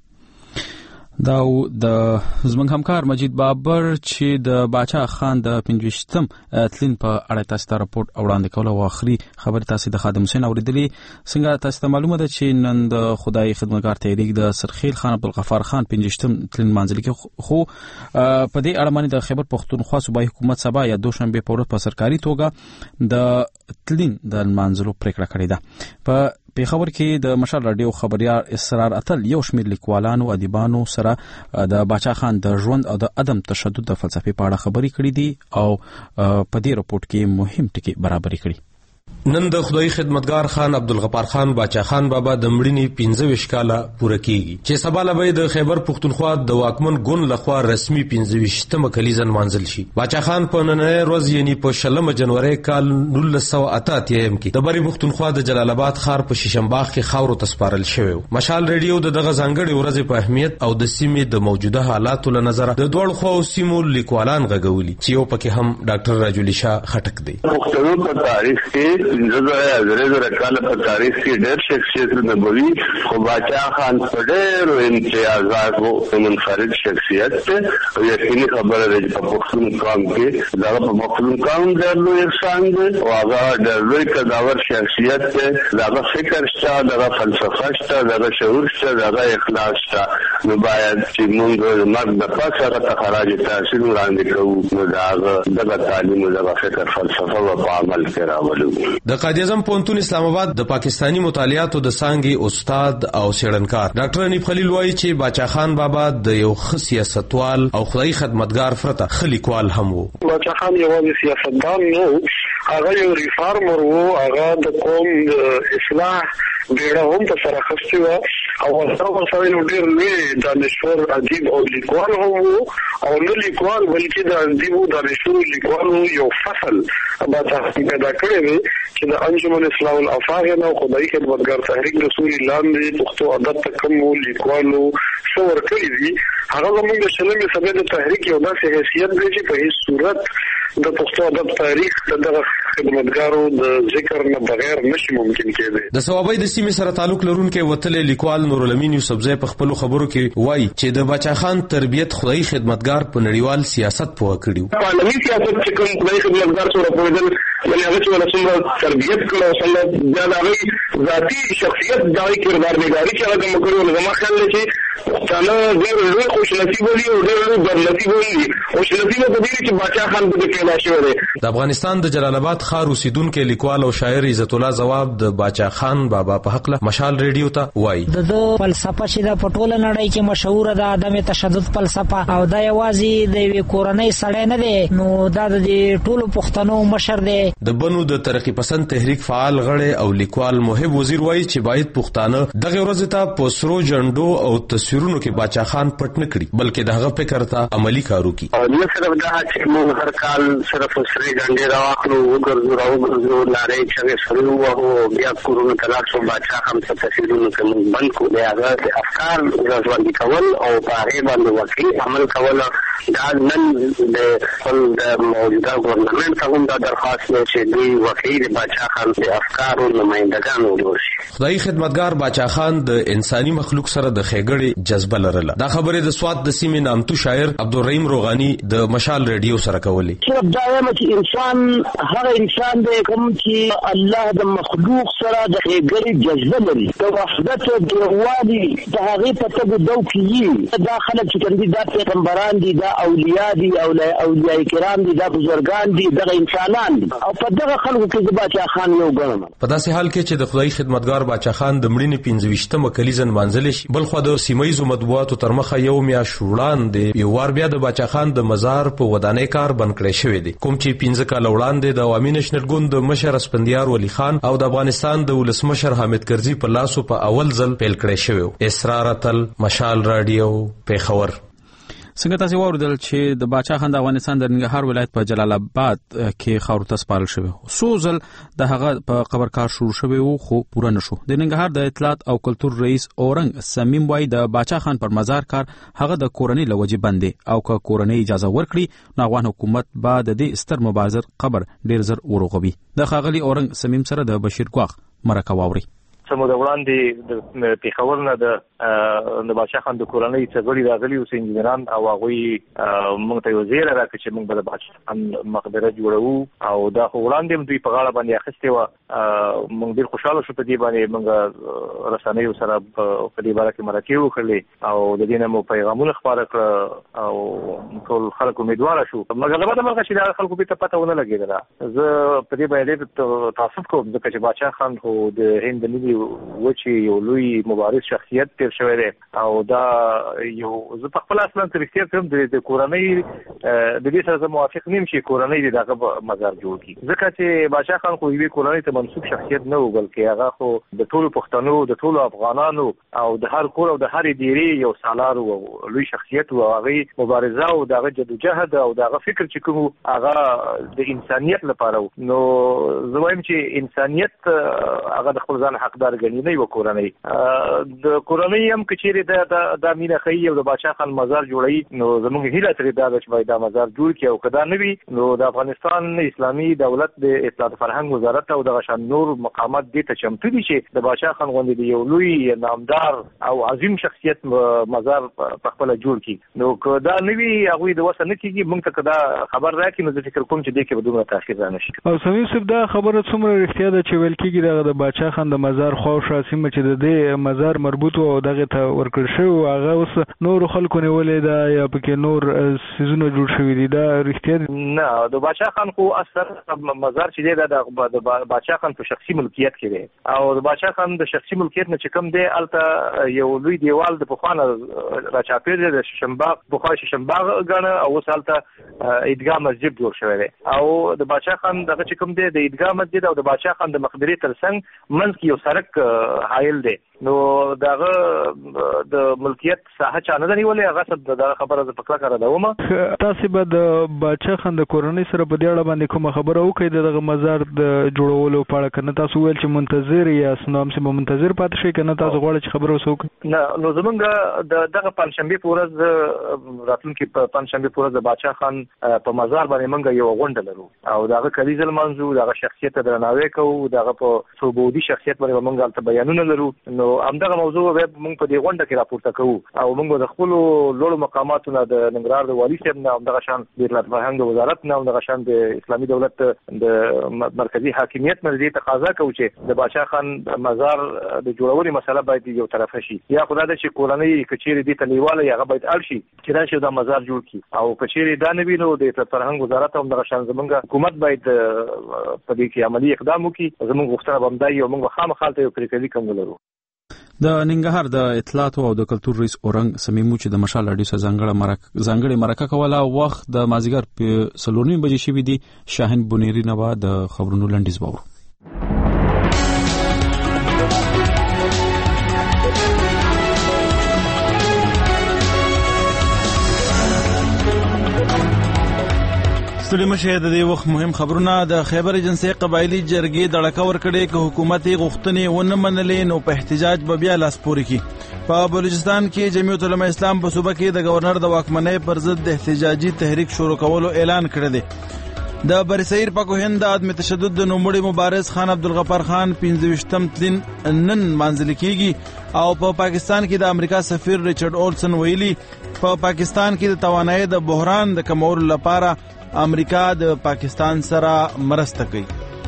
دا د زمونږ همکار مجید بابر چې د باچا خان د 25م تلین په اړه تاسو ته راپورټ وړاندې کول او اخري خبر تاسو د خادم حسین اوریدلې. څنګه تاسو ته معلومه ده چې نن د خدای خدمتګار تحریک د سرخیل خان عبدالغفار خان 25م تلین منځل کې خو په دې اړه باندې د خیبر پښتونخوا صوبایي حکومت سبا یا دوشنبه په ورځ په سرکاري توګه د تلین د منځلو پریکړه کړې ده. په پیښور کې د مشال رادیو خبريار اسرار اتل یو شمېر لیکوالانو ادیبانو سره د باچا خان د ژوند او د عدم تشدد د فلسفې په اړه خبرې کړې دي او په دې رپورت کې مهم ټکي برابرې کړي. نن د خدای خدمتګار خان عبدالغفار خان باچا خان بابا د مړینې 15 کاله پوره کیږي چې سبا لبه د خیبر پښتونخوا د واکمن ګوند لخوا رسمي 15مه کلیزن منځل شي. باچا خان په نننۍ ورځ یعنی په 16 جنوري کال 1988 کې د بری پښتونخوا د جلال آباد ښار په شیشمباغ کې خاورو تسپارل شوی. مشال ریډیو دغه ځانګړي ورځ په اهمیت او د سیمې د موجوده حالاتو له نظر د دوړ خو سیمو لیکوالان غږولي چې یو پکې هم ډاکټر راجولی شاه خټک دی. پښتنو په تاریخ کې زره کاله په تاریخ کې ډېر شخصیت نبوي خو باچا خان په ډېرو امتیازات او منفرد شخصیت او یقیني خبره ده چې په پښتون قوم کې دا په پښتون قوم د لوی انسان دی او هغه د لوی کداور شخصیت دی. دا فکر شته، دا فلسفه شته، دا شعور شته، دا اخلاص شته. نو باید چې موږ مرګ د پاسه هغه ته خراج تحسین وړاندې کوو، نو دا دغه تعلیم او دغه فکر فلسفه په عمل کې راولو. د قائد اعظم پوهنتون اسلام آباد د پاکستانی مطالعاتو د څانګې استاد او څېړنکار ډاکټر انیب خلیل وایي چې باچا خان بابا د یو ښه سیاستوال او خدای خدمتګار پرته ښه لیکوال هم و. باچا خان یوازې سیاستدان نه، هغه یو ریفارمر و، هغه د قوم د اصلاح بیړه هم په سر اخیستې وه او ورسره یو ډېر لوی دانشور ادیب او لیکوال هم و او نه لیکوال بلکې د ادیب او دانشور لیکوالو یو فصل باچا خان پیدا کړی دی چې د انجمن اصلاح الافاق او خدای خدمتګار تحریک رسول لاندې پښتو ادب ته کوم لیکوالو څو ورکړي دي هغه زموږ د شلمې صدۍ د تحریک یو داسې حیثیت دی چې په هیڅ صورت د پښتو ادب تاریخ دغه خدمتګارو د ذکر نه بغیر نشي ممکن کېدی. د ثوابۍ د سیمې سره تعلق لرونکي وتلې لیکوال نورالامین یوسفزی په خپل خبرو کې وایي چې د باچا خان تربیت خدای خدمتګار په نړیوال سیاست پوه کړیو. عالمي سیاست چې کوم خدای خدمتګار سره پوهېدل یعنې هغه چې ونه څومره تربیت کړو څنګه بیا د هغوی ذاتي شخصیت د هغوی کردارنګاري چې هغه کومه کړې وه، زما خیال دی چې پښتانه ډېر لوی خوشنصیبه دي او ډېر لوی بدنصیبه هم دي. خوشنصیبه په دې چې باچا خان په دې پیدا شوی دی. د افغانستان د جلال آباد ښار اوسیدونکي لیکوال او شاعر عزت الله ځواب د باچا خان بابا په حق له مشال ریډیو ته وایي د فلسفه چې د پټوله نړۍ کې مشهور ده عدم تشدد فلسفه، او دا یوازې د یوې کورنۍ سړی نه دی، نو دا د ټولو پښتنو مشر دی. د بنو د ترقی پسند تحریک فعال غړی او لیکوال محب وزیر وایي چې باید پښتانه دغه ورځ ته په سرو جنډو او تصویرونو کې باچا خان پټ نه کړي، بلکې دغه فکر ته عملی کار وکړي. نه صرف دا چې موږ هر کال صرف سرې جنډې راواخلو، وګرځو لارې چې سرې ووهو، بیا کورونو ته لاړ شو، باچا خان ته تصویرونو کې موږ بند کړو. د هغه افکار ژوندي کول او په هغې باندې واقعي عمل کول، دا نن د خپل د موجوده ګورنمنټ ته هم دا درخواست دی چې دوی واقعي د باچا خان د افکارو نمایندګان وګرځي. خدای خدمتګار باچا خان د انساني مخلوق سره د ښېګړې جذبه لرله. دا خبرې د سوات د سیمې نامتو شاعر عبدالرحیم روغاني د مشال ریډیو سره کولې. صرف دا وایم چې انسان هغه انسان دی کوم چې الله د مخلوق سره د ښېګړې جذبه لري، د وحدت د یووالي د هغې په تګ دو کې یي. دا خلک چې کوم دي دا پیغمبران دي، دا اولیاء دي، اولیاء کرام دي، دا بزرګان دي، دغه انسانان دي، او په دغه خلکو کې د باچا خان یو ګڼم. په داسې حال کې چې د خدای خدمتګار باچا خان د مړینې 25مه کلیزه نمانځلی شي، بل خوا د سیمهیزو مطبوعاتو تر مخه یو میاشت وړاندې یو وار بیا د باچا خان د مزار په ودانۍ کار بند کړی شوی دی، کوم چې 15 کاله وړاندې د عوامي نېشنل ګوند د مشر اسفندیار ولی خان او د افغانستان د ولسمشر حامد کرزي په لاسو په اول ځل پیل کړی شوی و. اسرار اتل، مشال رادیو، پیښور. څنګه تاسو واوریدل چې د باچا خان د افغانستان د ننګرهار ولایت په جلال آباد کې خاورو ته سپارل شوی، څو ځل د هغه په قبر کار شروع شوی و خو پوره نشو. د ننګرهار د اطلاعات او کلتور رئیس اورنګ سمیم وای د باچا خان پر مزار کار هغه د کورنۍ لوجې بندي، او که کورنۍ اجازه ورکړي نو افغان حکومت به د دې ستر مبارز قبر ډیر زر ورغوي. د خاغلی اورنګ سمیم سره د بشیر ګواخ مرکه واوري. سمو د وړاندې د پیښور نه د باچا خان د کورنۍ څغړي راغلي اوس انجینران او هغوی موږ ته یو زیری راکړه چې موږ به د باچا خان مقبره جوړوو، او دا خو وړاندې هم دوی په غاړه باندې اخیستې وه. موږ ډېر خوشحاله شو په دې باندې. موږ رسنیو سره په دې باره کې مرکې وکړلې او د دې نه مو پیغامونه خپاره کړه او ټول خلک امیدواره شو. مګر له بده مرغه چې دا خلکو بېرته پته ونه لګېدله. زه په دې باندې ډېر تعصب کوم ځکه چې باچا خان خو د هند د نیمې وچې یو لوی مبارز شخصیت تیر شوی دی، او دا یو زه په خپل اصلا رښتیا کوم د کورنۍ د دې سره زه موافق نیم چې کورنۍ دې دغه مزار جوړ کړي، ځکه چې باچا خان خو یوې کورنۍ ته منسوب شخصیت نه و، بلکې هغه خو د ټولو پښتنو، د ټولو افغانانو او د هر کور او د هرې دیرې یو سالار و، لوی شخصیت و. هغې مبارزه او دغه جدوجهد او دغه فکر چې کوم هغه د انسانیت لپاره و. نو زه وایم چې انسانیت هغه د خپل ځان حقدار ګڼي، نه یوه کورنۍ. د کورنۍ هم که چیرې دا مینه ښیي او د باچا خان مزار جوړوي، نو زموږ هیله ترې دا ده چې باید دا مزار جوړ کړي، او که دا نه وي نو د افغانستان اسلامي دولت د اطلاعات فرهنګ وزارت او دغه شان نور مقامات دې ته چمتو دي چې د باچا خان غوندې د یو لوی نامدار او عظیم شخصیت مزار په خپله جوړ کړي. نو که دا نه وي هغوی د وسه نه کېږي، موږ ته که دا خبر راکړي نو زه فکر کوم چې دې کې به دومره تاخیر را نه شي. او سمیم صاحب دا خبره څومره رښتیا ده چې ویل کېږي دغه د باچا خان د مزار خواوشا سیمه چې د دې مزار مربوط او دغه ته ورکړل شوی و، هغه اوس نورو خلکو نیولې ده یا پکې نور څیزونه جوړ شوي دي، دا رښتیا دي؟ نه، د باچا خان خو اصل مزار چې دی دا د باچا خان په شخصي ملکیت کې دی، او د باچا خان د شخصي ملکیت نه چې کوم دی هلته یو لوی دیوال د پخوا نه راچاپېر دی، د ششمباغ پخوا ششمباغ ګڼه، او اوس هلته عیدګاه مسجد جوړ شوی دی. او د باچا خان دغه چې کوم دی د عیدګاه مسجد او د باچا خان د مقبرې تر څنګ منځ کې یو سړک حایل دی، نو داغه د ملکیت ساحه چا نه نیولې هغه څه د خبره ز پکړه کړه دومه تاسو به د باچا خان د کورنۍ سره په دې اړه باندې کوم خبره وکړئ دغه مزار د جوړولو په اړه کنه تاسو ویل چې منتظر یا سنوم سم منتظر پاتې شئ کنه تاسو غواړئ چې خبره وکړئ نه نو زمونږ دغه پنځشنبه پورز راتلونکي پنځشنبه پورز د باچا خان په مزار باندې مونږ یو غونډه لرو او دغه کلیزل منځو دغه شخصیت درناوی کوو دغه په صوبودي شخصیت باندې مونږ البته بیانونه لرو نو همدغه موضوع به مونږ په دې غونډه کې راپورته کوو او مونږ د خپل لوړو مقاماتو نه د ننګرهار د والي صاحب نه همدغه شان د اطلاعات فرهنګ وزارت نه همدغه شان د اسلامي دولت د مرکزی حاکمیت نه دې تقاضا کوي چې د باچا خان مزار د جوړولو مسله باید یو طرف شي یا خدای دې چې کورنۍ کچېری دې تلیواله هغه باید اړشي چې دا شی د مزار جوړ کی او کچېری دا نه وینو د اطلاعات فرهنګ وزارت همدغه شان زمونږ حکومت باید په دې کې عملی اقدام وکړي زمونږ غوښتنه بمدای او موږ خامخالته یو کریکلي کوم لرو د ننګرهار د اطلاعات او د کلتور رئیس اورنګ سمیمو چې د مشال اډیو سره ځانګړي مرکه کوله وخت د مازیګر په 3:30 بجې شوې دي شاهین بنيري نوا د خبرونو لنډیز باور ستړي مشه د دې وخت مهم خبرونه د خیبر ایجنسی قبایلی جرګې د لکور کړي چې حکومت غوښتنې ونه منلې نو په احتجاج به بیا لاس پوري کی په بلوچستان کې جمعیت العلماء اسلام په صوبه کې د گورنر د واکمنۍ پر ضد د احتجاجي تحریک شروع کولو اعلان کړی دی د برسیر پاکو هند د عدم تشدد د نوموړي مبارز خان عبدالغفار خان 25م تلین نن منځل کیږي او په پاکستان کې د امریکا سفیر ریچارډ اولسن ویلي په پاکستان کې د توانایي د بحران د کمولو لپاره امریکا د پاکستان سره مرسته کوي.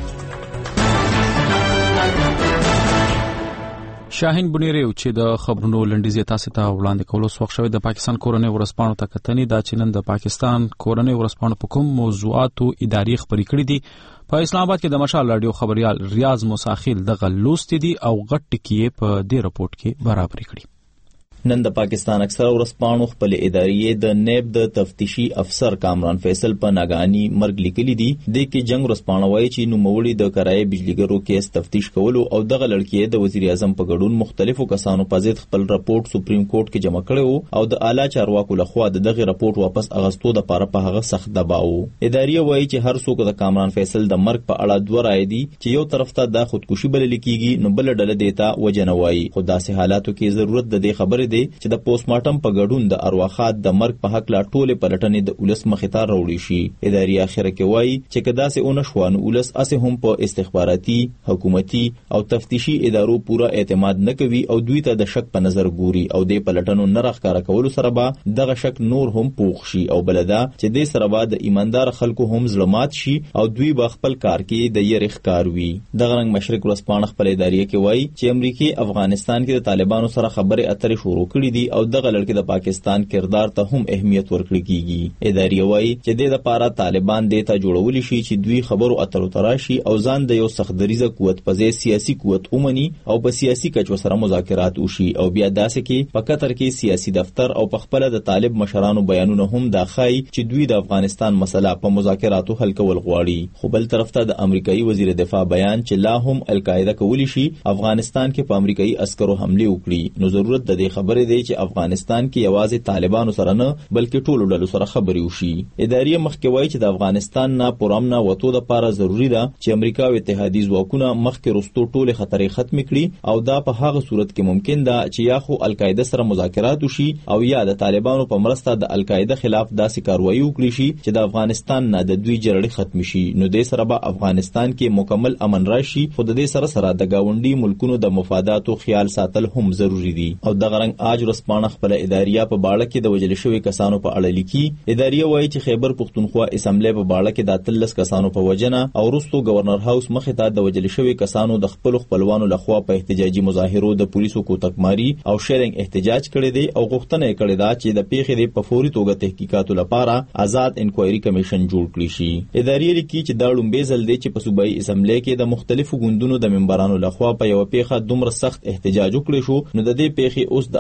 شاهین بنيري چې د خبرونو لنډیز تاسو ته وړاندې کولو وخت شوی د پاکستان کورنۍ ورسپانو ته کتنې دا چې نن د پاکستان کورنۍ ورسپانو په کوم موضوعاتو اداري خبرې کړې دي په اسلام آباد کې د مشال رادیو خبريال ریاض مساخیل د غلوست دي او غټ ټکی په دې رپورت کې برابر کړی. نن د پاکستان اکثر ورسپانو خپل ادارې د نیب د تفتیشي افسر کامران فیصل په ناګهاني مرګ لیکلي دي د کې جنگ ورسپانوي چې نوموړي د کرایه بجلیګرو کیس تفتیش کولو او دغه لړکې د وزیر اعظم په ګډون مختلفو کسانو په ضد خپل رپورت سپریم کورټ کې جمع کړو او د اعلی چارواکو لخوا دغه رپورت واپس اغستو د لپاره په هغه سخت دباو. ادارې وایي چې هر څوک د کامران فیصل د مرګ په اړه دوه رائے دي چې یو طرف ته د خودکشي بلل کیږي نو بل ډله دیتا وجنوي خو داسې حالاتو کې ضرورت د دې خبرې دی چې د پوسټمارټم په ګډون د ارواخات د مرګ په حق لا ټوله پلټنې د ولس مخې ته راوړي شي. ادارې اخره کې وایي چې کدا سه اون شوان ولس اسه هم په استخباراتي حکومتي او تفتیشي ادارو پورا اعتماد نه کوي او دوی ته د شک په نظر ګوري او د پلټنو نه راخکاره کول سره به دغه شک نور هم پوښ شي او بلدا چې د سره به د ایماندار خلکو هم ظلمات شي او دوی به خپل کار کې د یریخ کار وي. دغه رنګ مشرق ورسپانه خپل ادارې کې وایي چې امریکای افغانستان کې د طالبانو سره خبرې اترې شروع کړې دي او دغه لړکې د پاکستان کردار ته هم اهمیت ورکړي کیږي. ادارې وایي چې د لپاره طالبان د ته جوړول شي چې دوی خبرو اترو تراشي او ځان د یو سختدریزه قوت په ځای سیاسي قوت اومني او په سیاسي کچ سره مذاکرات وشي او بیا داسې کې په قطر کې سیاسي دفتر او په خپل د طالب مشرانو بیانونه هم داخای چې دوی د افغانستان مسله په مذاکراتو حل کول غواړي. خو بل طرف ته د امریکایي وزیر دفاع بیان چې لا هم القاعده کولی شي افغانستان کې په امریکایي عسکرو حمله وکړي نو ضرورت د دې خبرې دی چې افغانستان کې یوازې طالبانو سره نه بلکې ټولو ډلو سره خبرې وشي. ادارې مخکې وایي چې د افغانستان نه پرامن وته د لپاره ضروری ده چې امریکا او اتحادیه ځواکونه مخکې رستو ټوله خطرې ختم کړي او دا په هغه صورت کې ممکن ده چې یا خو القاعده سره مذاکرات وشي او یا د طالبانو په مرسته د القاعده خلاف داسې کاروایی وکړي شي چې د افغانستان نه د دوی جرړې ختم شي نو د سره به افغانستان کې مکمل امن راشي خو د دې سره د گاونډي ملکونو د مفاداتو خیال ساتل هم ضروری دي. او دغه رنګ آج ورسپانه خپل اداریا په باړه کې د وجل شوی کسانو په اړه لیکي. اداریا وایي چې خیبر پختونخوا اسمبلی په باړه کې د 13 کسانو په وجنه او رستو گورنر هاوس مخې ته د وجل شوی کسانو د خپلوانو لخوا په احتجاجي مظاهرو د پولیسو کوتکماری او شیرنګ احتجاج کړی دی او غوښتنه یې کړې ده چې د پیښې د فوري توګه تحقیقاتو لپاره آزاد انکوایري کمیشن جوړ کړي شي. ادارې لیکي چې دا لومبې ځل دی چې په صوبایي اسمبلی کې د مختلفو ګوندونو د ممبرانو لخوا په یو پیښه دومره سخت احتجاج وکړي شو نو د دې پیښې اوس د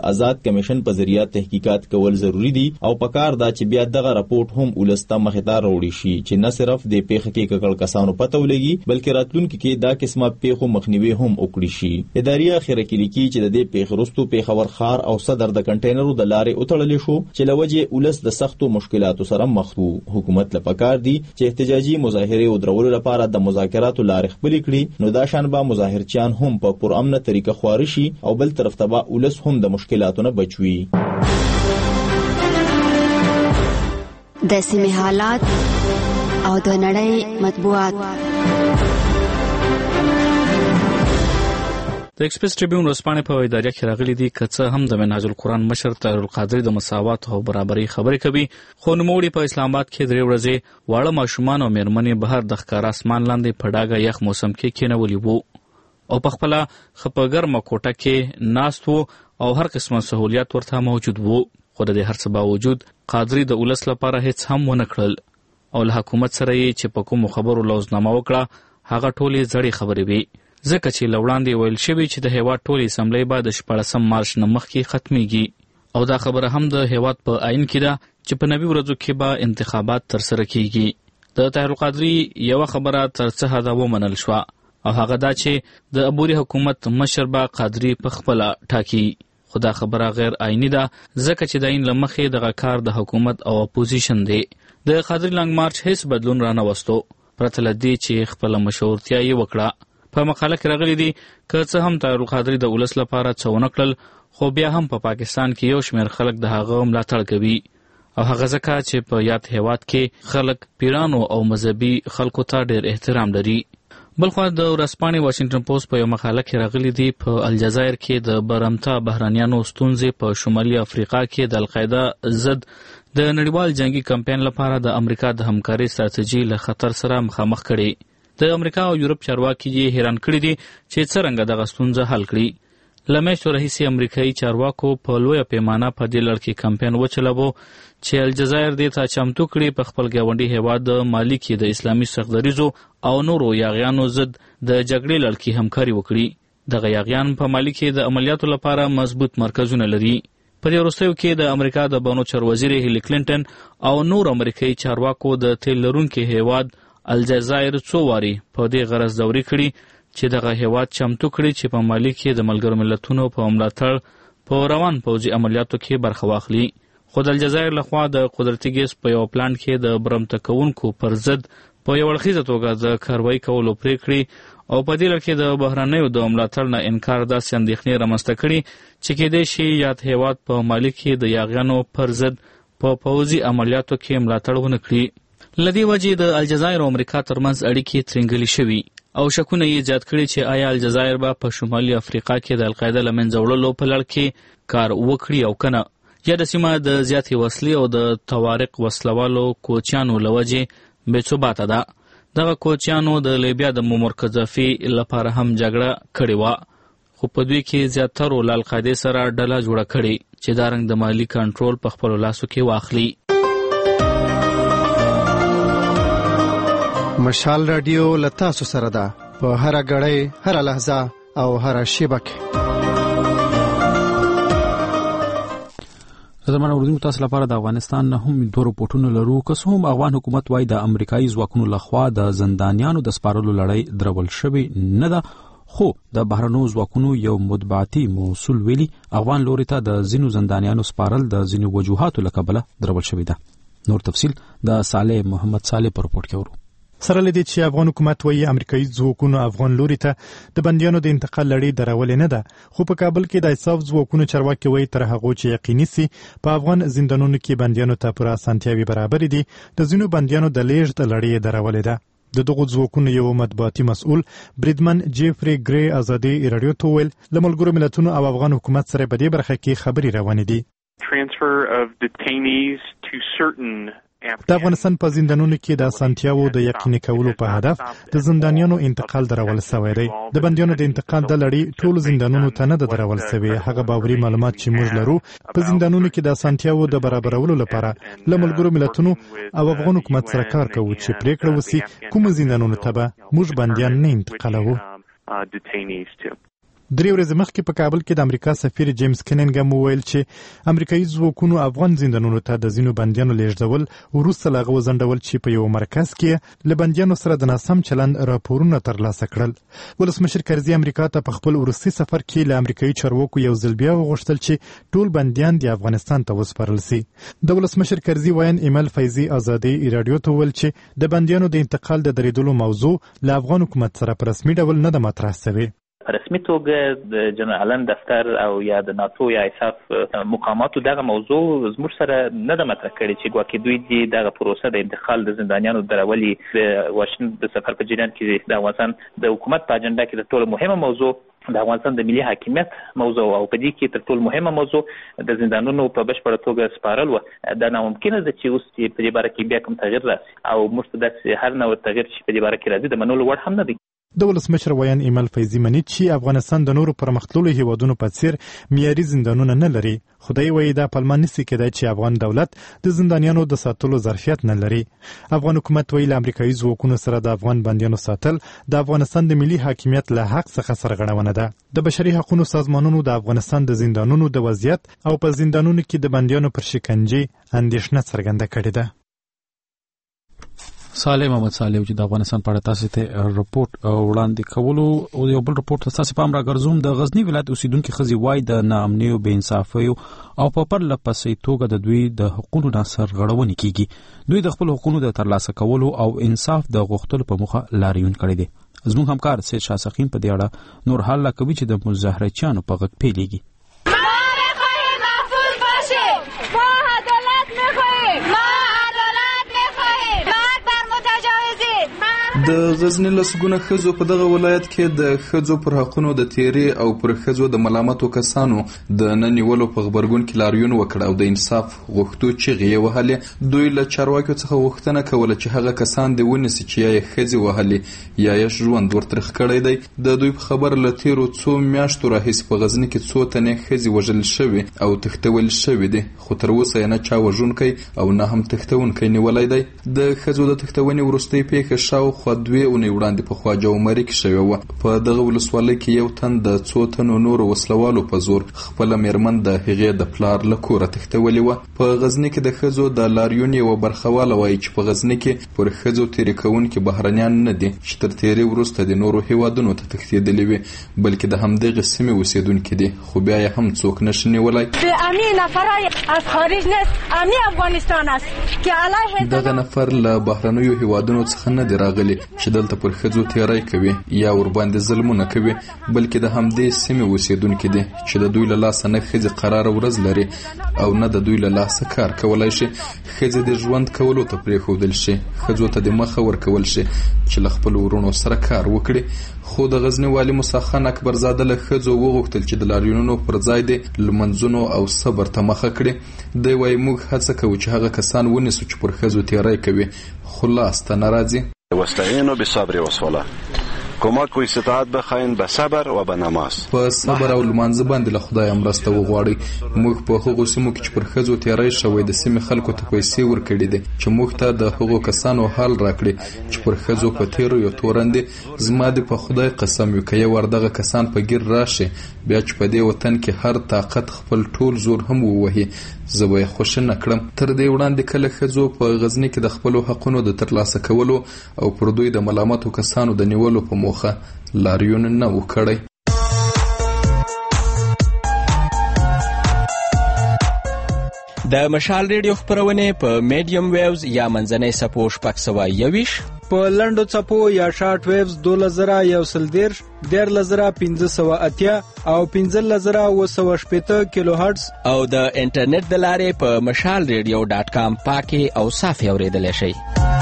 آزاد کمیشن په ذریعہ تحقیقات کول ضروری دي او پکار دا چې بیا دغه راپورټ هم ولسته مخې راوړي شي چې نه صرف د پیښې کې ککړ کسانو پته ولګي بلکې راتلونکي کې دا قسمه پیښو مخنیوي هم وکړي شي. ادارې اخیره کې لیکي چې د دې پیښې وروسته پیښور ښار او صدر د کنټینرو د لارې وتړل شو چې لوجه ولس د سختو مشکلاتو سره مخ وو. حکومت له پکار دي چې احتجاجي مظاهره او درولو لپاره د مذاکراتو لارې خپل کړي نو دا شان به مظاهرچیان هم په پرامنه طریقه خواري شي او بل طرف ته به ولس هم د مشکلاتو نه بچوي. د سیمې حالات او د نړۍ مطبوعات. د ایکسپریس ټریبیون ورځپاڼې په اداره کې راغلي دي چې هم د منهاج القرآن مشر طاهر القادری د مساوات او برابرۍ خبرې کوي خو نوموړي په اسلام آباد کې 3 ورځې واړه ماشومان او میرمنې بهر د ښکار اسمان لاندې په ډاګه یخ موسم کې کېنولي وو او په خپله ښه ګرمه کوټه کې ناست وو او هر قسمه سهولیات ورته موجود وو خو د هر څه باوجود قادری د ولس لپاره هیڅ هم ونه کړل او له حکومت سره یې چې په کوم خبرو لوزنامه وکړه هغه ټولې زړې خبرې وي ځکه چې لوړاندې ویل شوی چې د هیواد ټولې اسمبلی به د 14 مارچ نه مخکې ختمیږي او دا خبره هم د هیواد په آئین کې ده چې په 90 ورځو کې به انتخابات ترسره کیږي. د طاهر القادری یو خبره تر څه حده ومنل شو او هغه دا چې د عبوري حکومت مشر به قادری په خپل ټاکی خو دا خبره غیر آئینی ده ځکه چې د آئین له مخې دغه کار د حکومت او اپوزیشن دی. د قادری لانګ مارچ هیڅ بدلون را نه وستو پرته له دې چې خپل مشورتیا یې وکړه. په مقاله کې راغلي دي که څه هم طاهر القادری د ولس لپاره څه ونه کړل خو بیا هم په پاکستان کې یو شمېر خلک د هغه ملاتړ کوي او هغه ځکه چې په یاد هیواد کې خلک پیرانو او مذهبي خلکو ته ډېر احترام لري. بلخوا د ورځپاڼې واشنگټن پوسټ په یو مقاله کې راغلي دي په الجزایر کې د برمته بهرانیانو ستونزې په شمالي افریقا کې د القاعده ضد د نړیوال جنگي کمپاین لپاره د امریکا د همکارۍ ستراتیژي له خطر سره مخامخ کړي. د امریکا او یورپ چارواکي یې حیران کړي دي چې څرنګه دغه ستونزه حل کړي. له میاشتو راهیسې امریکایي چارواکو په لویه پیمانه په دې لړ کې کمپاین وچلوه چې الجزایر دې ته چمتو کړي په خپل ګاونډي هیواد مالي کې د اسلامي سختدریزو او نورو یاغیانو ضد د جګړې لړ کې همکاري وکړي. دغه یاغیان په مالي کې د عملیاتو لپاره مضبوط مرکزونه لري. په دې وروستیو کې د امریکا د بانو چاروزیر هیلی کلینټن او نور امریکایي چارواکو د تیل لرونکي هیواد الجزایر څو واري په دې غرض دوري کړي چې دغه هیواد چمتو کړي چې په مالي کې د ملګرو ملتونو په ملاتړ په روان پوځي عملیاتو کې برخه واخلي. خو د الجزایر لخوا د قدرتي ګیس په یو پلانټ کې د برمته کوونکو پر ضد په یو اړخیزه توګه د کاروایي کولو پرېکړې او په دې لړ کې د بهرنیو د ملاتړ نه انکار داسې اندېښنې رامنځته کړي چې کېدای شي یاد هیواد په مالي کې د یاغیانو پر ضد په پوځي عملیاتو کې ملاتړ ونه کړي. له دې وجې د الجزایر او امریکا ترمنځ اړیکې ترنګلې شوي او شکونه یې زیات کړي چې آیا الجزایر به په شمالي افریقا کې د القاعده له منځه وړلو په لړ کې کار وکړي او کنه یا د سیمه د زیاتې وسلې او د طوارق وسلوالو کوچیانو له وجې بې ثباته ده. دغه کوچیانو د لیبیا د مومر قذافي لپاره هم جګړه کړې وه خو په دوی کې زیاترو له القاعدې سره ډله جوړه کړې چې دا رنګ د مالي کنټرول په خپلو لاسو کې واخلي. مشال رادیو لتاسو سره ده په هر غړې هر لحظه او هر شیبه کې. زموږ اوردونکو تاسو لپاره د افغانستان نه هم دوه رپورټونه لرو. که څه هم افغان حکومت وايي د امریکایي ځواکونو لخوا د زندانیانو د سپارلو لړۍ درول شوې نه ده خو د بهرنیو ځواکونو یو مطبوعاتي مسؤل ویلي افغان لوري ته د ځینو زندانیانو سپارل د ځینو وجوهاتو له کبله درول شوې ده. نور تفصیل د صالح محمد صالح په رپورټ کې ورو. سره لدی چې افغان حکومت وایي امریکایي ځواکونو افغان لوري ته د بندیانو د انتقال لړۍ درول نه ده خو په کابل کې د انصاف ځواکونو چارواکي وایي تر هغه چې یقیني سي په افغان زندانونو کې بندیانو ته پوره اسانتیاوي برابر دي د ځینو بندیانو د لیږد لړۍ درول ده. د دغه ځواکونو یو مطبوعاتي مسؤل بریدمن جیفري ګری ازادي رادیو ته ویل له ملګرو ملتونو او افغان حکومت سره په دې برخه کې خبري روانې دي. Transfer of detainees to certain د افغانستان په زندانونو کې د اسانتیاوو د یقیني کولو په هدف د زندانیانو انتقال درول شوی دی. د بندیانو د انتقال د لړۍ ټول زندانونو ته نه درول شوی. هغه باوري معلومات چې موږ لرو په زندانونو کې د اسانتیاوو د برابرولو لپاره له ملګرو ملتونو او افغان حکومت سره کار کوو چې پریکړه وسی کوم زندانونو ته به موږ بندیان نه انتقالوو. درې ورځې مخکې په کابل کې د امریکا سفیر جیمز کنینګم وویل چې امریکایي ځواکونو افغان زندانونو ته د ځینو بندیانو لیږدول وروسته له هغه وځنډول چې په یو مرکز کې له بندیانو سره د ناسم چلند راپورونه ترلاسه کړل. ولسمشر کرزي امریکا ته په خپل وروستي سفر کې له امریکایي چارواکو یو ځل بیا وغوښتل چې ټول بندیان د افغانستان ته وسپارل شي. د ولسمشر کرزي وایي ایمل فیضي ازادي رادیو ته وویل چې د بندیانو د انتقال د درېدلو موضوع له افغان حکومت سره په رسمي ډول نه ده مطرح شوې. رسمي توګه د جنرال الن دفتر او یا د ناتو یا ایساف مقاماتو دغه موضوع زموږ سره نه ده مطرح کړې چې ګواکې دوی دي دغه پروسه د انتقال د زندانیانو درولي د واشنګټن د سفر په جریان کې د افغانستان د حکومت په اجنډا کې د ټولو مهمه موضوع د افغانستان د ملي حاکمیت موضوع او په دې کې تر ټولو مهمه موضوع د زندانونو په بشپړه توګه سپارل و. دا ناممکنه ده چې اوس په دې باره کې بیا کوم تغیر راسي او موږ ته داسې هر نوع تغیر چې په دې باره کې راځي د منلو وړ هم نه دی. د ولسمشر ویان ایمل فیضي مني چې افغانستان د نورو پرمختللو هیوادونو په څیر معیاري زندانونه نه لري. خدای وایي دا پلمان نشي کېدای چې افغان دولت د زندانیانو د ساتلو ظرفیت نه لري. افغان حکومت ویل امریکایي ځواکونو سره د افغان بندیانو ساتل د افغانستان د ملي حاکمیت له حق څخه سرغړونه ده. د بشري حقوقو سازمانونو د افغانستان د زندانونو د وضعیت او په زندانونو کې د بندیانو پر شکنجه اندېښنه څرګنده کړې ده. صالح محمد صالح چې د افغانستان په اړه تاسو ته رپورت وړاندې کولو او یو بل رپورت تاسو په امر غرزوم د غزنی ولایت اوسیدونکو خزي وای د ناامنۍ او بېانصافۍ او په پرله پسې توګه د دوی د حقوقو نه سرغړونه کیږي. دوی د خپل حقوقو د ترلاسه کولو او انصاف د غوښتلو په موخه لاریون کړی دی. زموږ همکار سید شاه سخیم په دې اړه نور حل کوي چې د مظاهرچیانو په غږ پیلېږي. د غزنی لسګونه ښځو په دغه ولایت کې د ښځو پر حقونو د تیرې او پر ښځو د ملامتو کسانو د نه نیولو په غبرګون کې لاریون وکړ او د انصاف غوښتو چیغې یې وهلې. دوی له چارواکو څخه غوښتنه کوله چې هغه کسان دې ونیسي چې یا یې ښځې وهلې یا یې ژوند ورترخ کړی دی. د دوی په خبر له تیرو څو میاشتو راهیسې په غزني کې څو تنې ښځې وژل شوې او تښتول شوې دي، خو تر اوسه یې نه چا وژونکی او نه هم تښتونکی نیولی دی. د ښځو د تښتونې وروستۍ پیښه شاوخوا 2 اونۍ وړاندې په خواجه عمري کې شوې وه. په دغه ولسوالۍ کې یو تن د څو تنو نورو وسلوالو په زور خپله میرمن د هغې د پلار له کوره تښتولې وه. په غزني کې د ښځو د لاریون یوه برخواله وایي چې په غزني کې پر ښځو تېرې کوونکي بهرنیان نه دي چې تر تېرې وروسته د نورو هیوادونو ته تښتېدلې وي، بلکې د همدغې سیمې اوسېدونکي دي، خو بیا یې هم څوک نشي نیولی. دغه نفر له بهرنیو هیوادونو څخه نه دی راغلی چې دلته پر ښځو تیری کوي یا ورباندې ظلمونه کوي، بلکې د همدې سیمې اوسېدونکي دي چې د دوی له لاسه نه ښځې قراره ورځ لري او نه د دوی له لاسه کار کولی شي. ښځې د ژوند کولو ته پرېښودل شي، ښځو ته د مخه ورکول شي چې له خپلو ورونو سره کار وکړي. خو د غزني والي موسی خان اکبرزاده له ښځو وغوښتل چې د لاریونونو پر ځای د لمنځونو او صبر ته مخه کړي. دی وایي موږ هڅه کوو چې هغه کسان ونیسو چې پر ښځو تیری کوي، خو لاس ته نه راځي. واستعینوا بالصبر والصلاة، کمک و استطاعت بخواین به صبر و به نماز. په صبر او لمانځه باندې له خدایه مرسته وغواړئ. موږ په هغو سیمو کې چې پر ښځو تیری شوی د سیمې خلکو ته پیسې ورکړي دي چې موږ ته د هغو کسانو حال راکړي چې پر ښځو په تیریو تورندې. زما دې په خدای قسم وي که یو ور دغه کسان په ګیر راشي بیا چې په دې وطن کې هر طاقت خپل ټول زور هم ووهي، زه به یې خوښه نه کړم. تر دې وړاندې کله ښځو په غزني کې د خپلو حقونو د ترلاسه کولو او پر دوی د ملامتو کسانو د نیولو په موخه لاریون نه و کړی. د مشال ریډیو خپرونې په میډیم ویوز یا منځنۍ څپو 621 په لنډو څپو یا شارټ ویوز 2113 14580 او 15780 کیلو هرتز او د انټرنیټ د لارې په mashalradio.com پاکي او صافي اوریدلای شئ.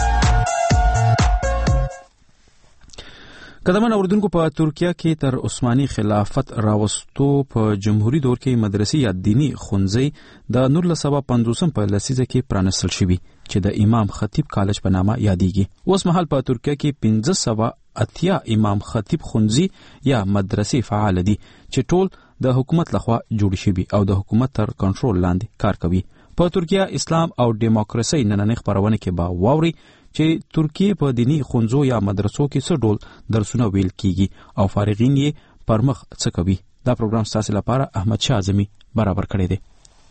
قدمن اوردونکو په ترکیه کې تر عثماني خلافت راوستو په جمهوریت دور کې مدرسې یا دینی ښوونځي د 1950 په لسیزه کې پرانستل شوي چې د امام خطیب کالج په نامه یادېږي. اوس مهال په ترکیه کې 1580 امام خطیب ښوونځي یا مدرسې فعال دي چې ټول د حکومت لخوا جوړ شوي او د حکومت تر کنټرول لاندې کار کوي. په ترکیه اسلام او دیموکراسي نننۍ خپرونه کې به واوري چې ترکیه په دینی ښوونځو یا مدرسو کې څه ډول درسونه ویل کیږي او فارغین یې پرمخ څه کوي. دا پروګرام ستاسو لپاره احمد شاه اعظمي برابر کړی دی.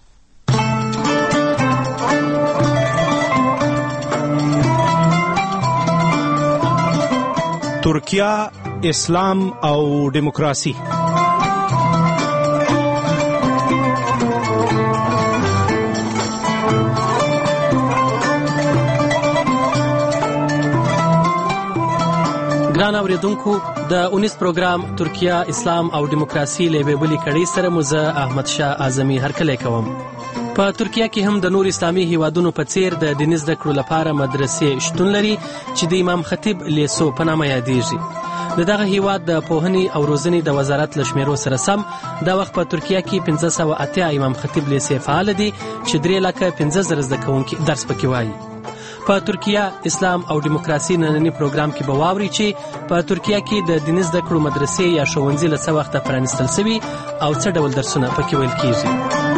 ترکیه، اسلام او دیموکراسي. ګران اوریدونکو، د 19 پروګرام ترکیه، اسلام او دیموکراسي له ویبلې کړي سره مزه احمد شاه اعظمي هرکلی کوم. په ترکیه کې هم د نور اسلامي هیوادونو په څیر د دیني زده کړو لپاره مدرسې شتون لري چې د امام خطیب لیسو په نامه یادېږي. دغه هیواد د پوهنې او روزنې د وزارت له شمیرو سره سم دا وخت په ترکیه کې 580 امام خطیب لیسې فعال دي چې 3,15,000 زده کوونکي درس پکې وایي. په ترکیه، اسلام او دیموکراسي نننی پروګرام کې به واوري چې په ترکیه کې د دیني زده کړو مدرسې یا ښوونځي له څه وخته پرانیستل شوي او څه ډول درسونه پکې ویل کیږي.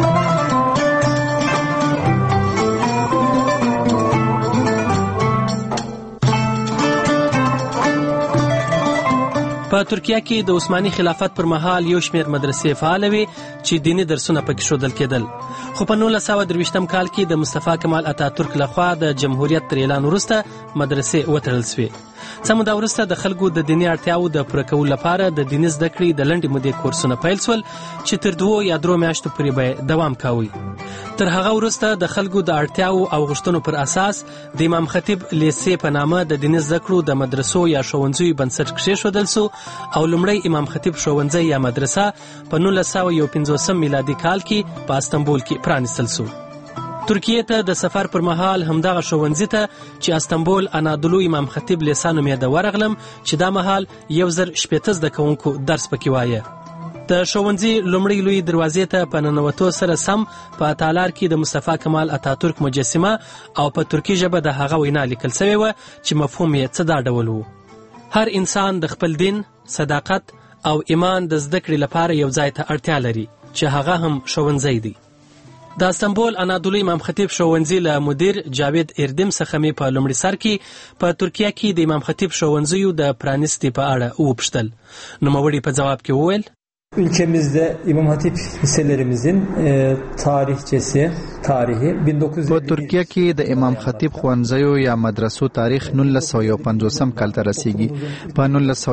په ترکیه کې د عثماني خلافت پر مهال یو شمېر مدرسې فعال وي چې دیني درسونه پکې ښودل کېدل. خو په 1923 کال کې د مصطفی کمال اتاتورک لخوا د جمهوریت تر اعلان وروسته مدرسې وتړل شوې. څه موده وروسته د خلکو د دیني اړتیاوو د پوره کولو لپاره د دیني زده کړې د لنډې مودې کورسونه پیل شول چې تر 2 یا 3 میاشتو پورې به دوام کوي. تر هغه وروسته د خلکو د اړتیاوو او غوښتنو پر اساس د امام خطیب لیسې په نامه د دیني زده کړو د مدرسو یا ښوونځیو بنسټ کېښودل شو او لومړی امام خطیب ښوونځی یا مدرسه په 1951 میلادي کال کې په استانبول کې پرانیستل شو. ترکیه ته د سفر پر مهال همدغه ښوونځي ته چې استانبول انادولو امام خطیب لیسه نومېده ورغلم چې دا مهال 1080 زده کوونکو درس پکې وایه. د ښوونځي لومړی لوی دروازې ته په ننوتو سره سم په تالار کې د مصطفی کمال اتاتورک مجسمه او په ترکي ژبه د هغه وینا لیکل شوې وه چې مفهوم یې څه دا ډول و: هر انسان د خپل دین، صداقت او ایمان د زده کړې لپاره یو ځای ته اړتیا لري چې هغه هم ښوونځی دی. د استانبول انادولو امام خطیب ښوونځي له مدیر جاوید اردیم څخه مې په لومړي سر کې په ترکیه کې د امام خطیب ښوونځیو د پرانیستې په اړه وپوښتل. نوموړي په ځواب کې وویل: Ülkemizde İmam Hatip liselerimizin tarihi 1900. په ترکیه کې د امام خطیب ښوونځیو یا مدرسو تاریخ 1950 کال ته رسیږي. په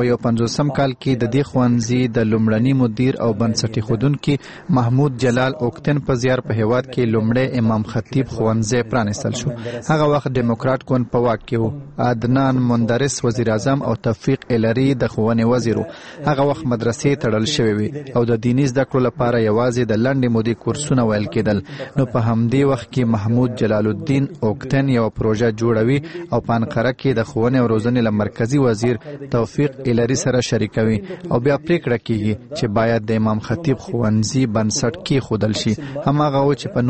1950 کال کې د دې ښوونځي د لومړني مدیر او بنسټ ایښودونکي محمود جلال اوکتن په زیار په هیواد کې لومړی امام خطیب ښوونځی پرانیستل شو. هغه وخت دیموکرات ګوند په واک کې و. عدنان مندرس وزیر اعظم او توفیق الهری د ښوونې وزیر و. هغه وخت مدرسې تړل شوې وې او د دیني زده کړو لپاره یوازې د لنډې مودې کورسونه ویل کېدل. نو په همدې وخت کې محمود جلال الدین اوکتن یو پروژه جوړوي او په انقره کې د ښوونې او روزنې له مرکزي وزیر توفیق الهری سره شریکوي او بیا پریکړه کیږي چې باید د امام خطیب ښوونځي بنسټ کېښودل شي. هماغه و چې په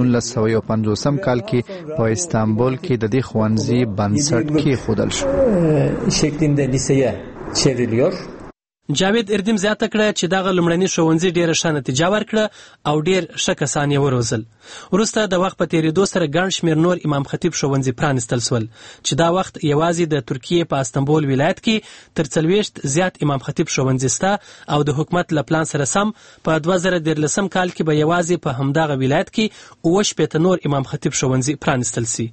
1950 کال کې په استانبول کې د دې ښوونځي بنسټ کېښودل شو. شکلinde liseye çevriliyor. جاوید اردیم زیاته کړه چې دغه لومړني ښوونځي ډېره ښه نتیجه ورکړه او ډېر ښه کسان یې وروزل. وروسته د وخت په تېرېدو سره ګڼ شمېر نور امام خطیب ښوونځي پرانیستل شول چې دا وخت یوازې د ترکیې په استانبول ولایت کې تر 40 زیات امام خطیب ښوونځي شته او د حکومت له پلان سره سم په 2013 کال کې به یوازې په همدغه ولایت کې 70 نور امام خطیب ښوونځي پرانیستل شي.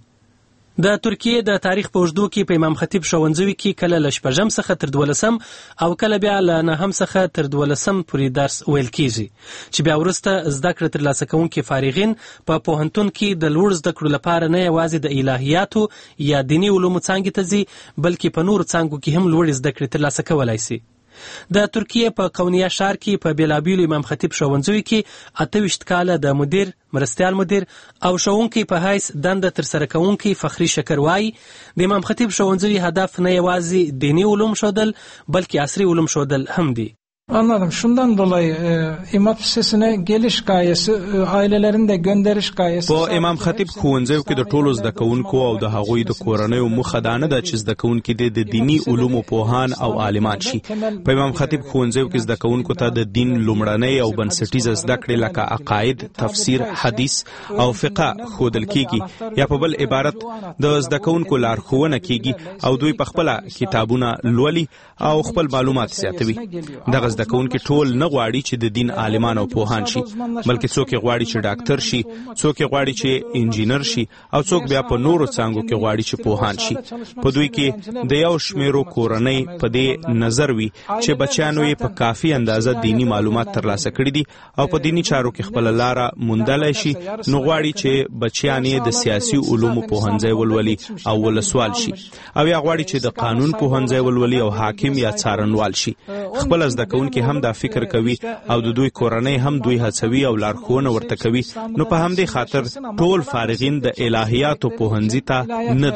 د ترکیې د تاریخ په اوږدو کې په امام خطیب ښوونځیو کې کله له 6 څخه تر 12 او کله بیا له 9 څخه تر 12 پورې درس ویل کیږي چې بیا وروسته زده کړه ترلاسه کوونکي فارغین په پوهنتون کې د لوړ زده کړو لپاره نه یوازې د الهیاتو یا دیني علومو څانګې ته ځي بلکې په نورو څانګو کې هم لوړې زده کړې ترلاسه کولی شي. د ترکیې په قونیه ښار کې په بیلابیلو امام خطیب ښوونځیو کې 28 کاله د مدیر، مرستیال مدیر او ښوونکی په حیث دنده ترسره کوونکی فخري شکر وایي د امام خطیب ښوونځیو هدف نه یوازې دیني علوم ښودل بلکې عصري علوم ښودل هم دي. Anladım. Şundan dolayı İmam Lisesi'ne geliş gayesi, ailelerin de gönderiş gayesi. په امام خطیب ښوونځیو کې د ټولو زده کوونکو او د هغوی د کورنیو موخه دا نه ده چې زده کوونکي د دینی علومو پوهان او عالمان شي. په امام خطیب ښوونځیو کې زده کوونکو ته د دین لومړنۍ او بنسټیزه زده کړې لکه عقاید، تفسیر، حدیث او فقه ښودل کیږي یا په بل عبارت د زده کوونکو لارښوونه کیږي او دوی په خپل کتابونه لولي او خپل معلومات زیاتوي. دغه ځکه زده کوونکي ټول نه غواړي چې د دین عالمان او پوهان شي، بلکې څوک غواړي چې ډاکټر شي، څوک غواړي چې انجینر شي او څوک بیا په نورو څانګو کې غواړي چې پوهان شي. په دوی کې د یو شمیرو کورنۍ په دې نظر وي چې بچیانو یې په کافي اندازه دینی معلومات ترلاسه کړي دي او په دینی چارو کې خپل لاره موندلای شي، نو غواړي چې بچیان یې د سیاسي علومو پوهنځی ولولي او ولسوال شي، او یا غواړي چې د قانون پوهنځی ولولي او حاکم یا څارنوال شي. خپل زده کوونکي هم دا فکر کوي او د دوی کورنۍ هم دوی هڅوي او لارښوونه ورته کوي، نو په همدې خاطر ټول فارغین د الهیاتو پوهنځي ته نه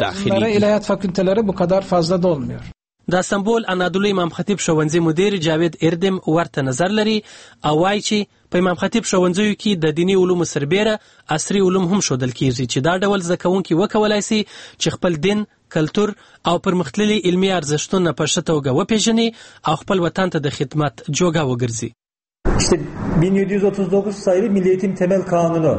داخلي. د استانبول انادولو امام خطیب ښوونځي مدیر جاوید اردم ورته نظر لري او وایي چې په امام خطیب ښوونځیو کې د دینی علومو سربیره عصري علوم هم ښودل کیږي چې دا ډول زده کوونکي وکولای شي چې خپل دین، کلتور او پرمختللي علمي ارزښتونه په ښه توګه وپیژني او خپل وطن ته د خدمت جوګه وګرځي. 1739 sayılı Milli Eğitim Temel Kanunu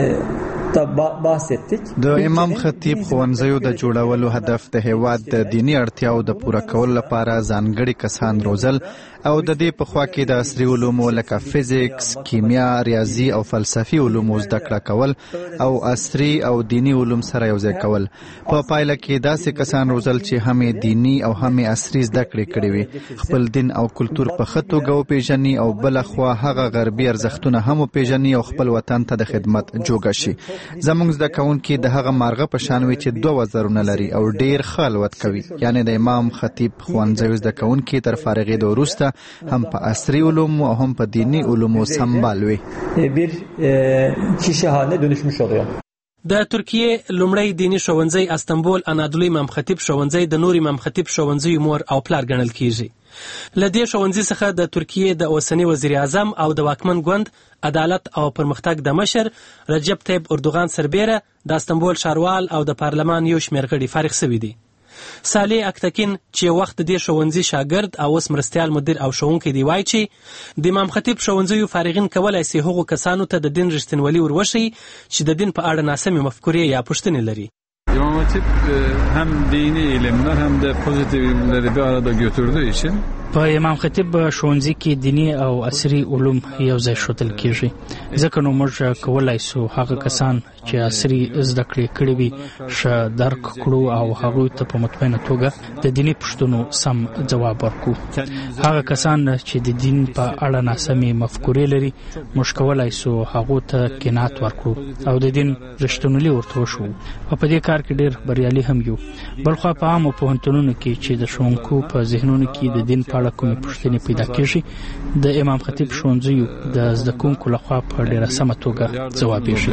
د امام خطیب ښوونځیو د جوړولو هدف د هیواد د دینی اړتیاو د پوره کولو لپاره ځانګړي کسان روزل او د دې په خوا کې د عصري علومو لکه فزیکس، کیمیا، ریاضي او فلسفي علومو زده کړه کول او عصري او دینی علوم سره یوځای کول. په پایله کې داسې کسان روزل چې هم دینی او هم عصري زده کړې کړې وي، خپل دین او کلتور په ښه توګه وپیژني او بل خوا هغه غربي ارزښتونه هم وپیژني او خپل وطن ته د خدمت جوګه شي. زموږ زده کوونکي د هغه مارغه په شان وي چې 2 وزرونه لري او ډیر خلوت کوي. یعنی د امام خطیب ښوونځیو زده کوونکي تر فارغېدو وروسته هم په عصري علومو او هم په دینی علومو سمبال وي. د ترکیه لومړی دینی ښوونځی استانبول انادولو امام خطیب ښوونځی د نور امام خطیب ښوونځیو مور او پلار ګڼل کیږي. له دې ښوونځي څخه د ترکیه د اوسنی وزیر اعظم او د واکمن ګوند عدالت او پرمختګ د مشر رجب طیب اردوغان سربیره د استانبول ښاروال او د پارلمان یو شمېر غړي فارغ شوي دي. صالح اکتکین چې وخت د دې ښوونځي شاګرد او اوس مرستیال مدیر او ښوونکی دی وایي چې د امام خطیب ښوونځیو فارغین کولای شي هغو کسانو ته د دین رښتینولي وروښيي چې د دین په اړه ناسمې مفکورې یا پوښتنې لري. İmam Hatip hem dini ilimler hem de pozitif ilimleri bir arada götürdüğü için په امام خطیب ښوونځي کې دینی او عصري علوم یو ځای ښودل کیږي، ځکه نو موږ کولای شو هغه کسان چې عصري زده کړې کړې وي ښه درک کړو او هغوی ته په مطمئنه توګه د دیني پوښتنو سم ځواب ورکړو. هغه کسان چې د دین په اړه ناسمې مفکورې لري موږ کولای شو هغو ته قناعت ورکړو او د دین رښتینولي ورته وښیو. په دې کار کې ډېر بریالي هم یو. بلخوا په عامو پوهنتونونو کې چې د ښوونکو په ذهنونو کې د دین په اړه کومې پوښتنې پیدا کېږي د امام خطیب ښوونځیو د زده کوونکو لخوا په ډېره سمه توګه ځوابېږي.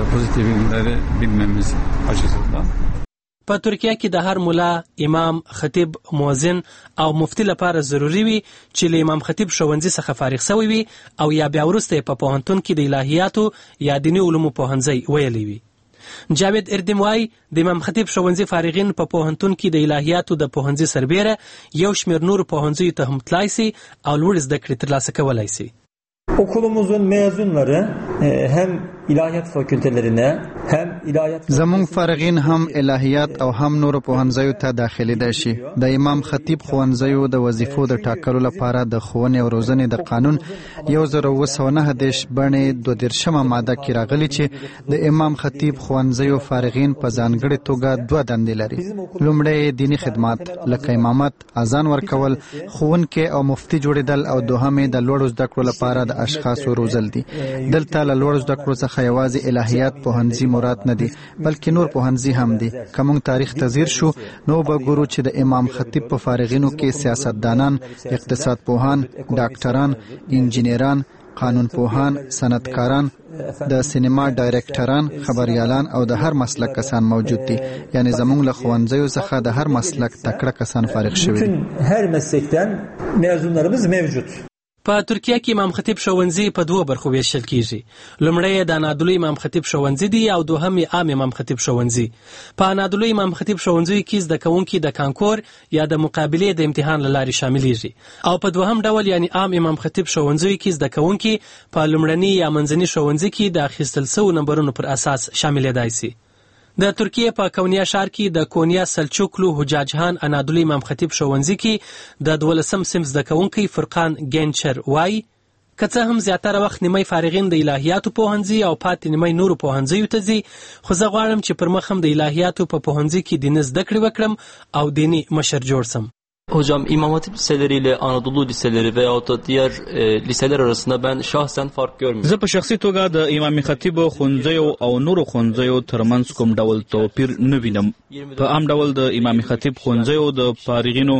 په ترکیه کې د هر مولا، امام، خطیب، مؤذن او مفتي لپاره ضروری وي چې له امام خطیب ښوونځي څخه فارغ شوی وي او یا بیا وروسته په پوهنتون کې د الهیاتو یا دیني علومو پوهنځی ویلی وي. جاوید اردم وایي د امام خطیب ښوونځي فارغین په پوهنتون کې د الهیاتو د پوهنځي سربیره یو شمېر نورو پوهنځیو ته هم تلای شي او لوړ زده کړې ترلاسه کولی شي. Okulumuzun mezunları hem ilahiyat fakültelerine hem ilahiyat زموږ فارغین هم الهیات او هم نور پوهنځیو ته داخليدای شي. د امام خطیب ښوونځیو د وظیفو د ټاکلو لپاره د ښوونې او روزنې د قانون 1909 بڼې 22 ماده کې راغلي چې د امام خطیب ښوونځیو فارغین په ځانګړې توګه 2 دندې لري. لومړی دینی خدمات لکه امامت، اذان ورکول، ښوونکی او مفتي جوړیدل او دوهمې د لوړو زده کړو لپاره د اشخاصو روزل دي. دلته له لوړو زده کړو څخه یوازې الهیات پوهنځي مراد نه دي بلکې نور پوهنځي هم دي. که موږ تاریخ ته ځیر شو نو به ګورو چې د امام خطیب په فارغینو کې سیاستدانان، اقتصاد پوهان، ډاکټران، انجینران، قانون پوهان، صنعتکاران، د سینما ډایرکټران، خبريالان او د هر مسلک کسان موجود دي. یعنی زموږ له ښوونځیو څخه د هر مسلک تکړه کسان فارغ شوي دي. هر مسلکتن مezunlarımız mevcut. په ترکیه کې امام خطیب ښوونځي په 2 برخو ویشل کیږي. لومړی د انادولو امام خطیب ښوونځي دی او دوهم عام امام خطیب ښوونځي. په انادولو امام خطیب ښوونځي کې زده کوونکي د کانکور یا د مقابلې د امتحان لارې شاملېږي او په دوهم ډول یعنی عام امام خطیب ښوونځي کې زده کوونکي په لومړني یا منځني ښوونځي کې د اخیستل شویو نمبرونو پر اساس شاملېدای شي. د ترکیه په کونیا ښار کې د کونیا سلچوکلو حجاجهان انادولي امام خطیب ښوونځي کې د 12م صنف زده کوونکی فرقان ګینچر وایي که څه هم زیاتره وخت نیمه فارغین د الهیاتو پوهنځي او پاتې نیمه نورو پوهنځیو ته ځي، خو زه غواړم چې پر مخ هم د الهیاتو په پوهنځي کې دیني زده کړې وکړم او دینی مشر جوړ سم. Hocam İmam Hatip liseleri ile Anadolu liseleri veyahut da diğer liseler arasında ben şahsen fark görmüyorum. زه په شخصي توګه د امام خطیب ښوونځیو او نورو ښوونځیو ترمنځ کوم ډول توپیر نه وینم. په عام ډول د امام خطیب ښوونځیو د فارغینو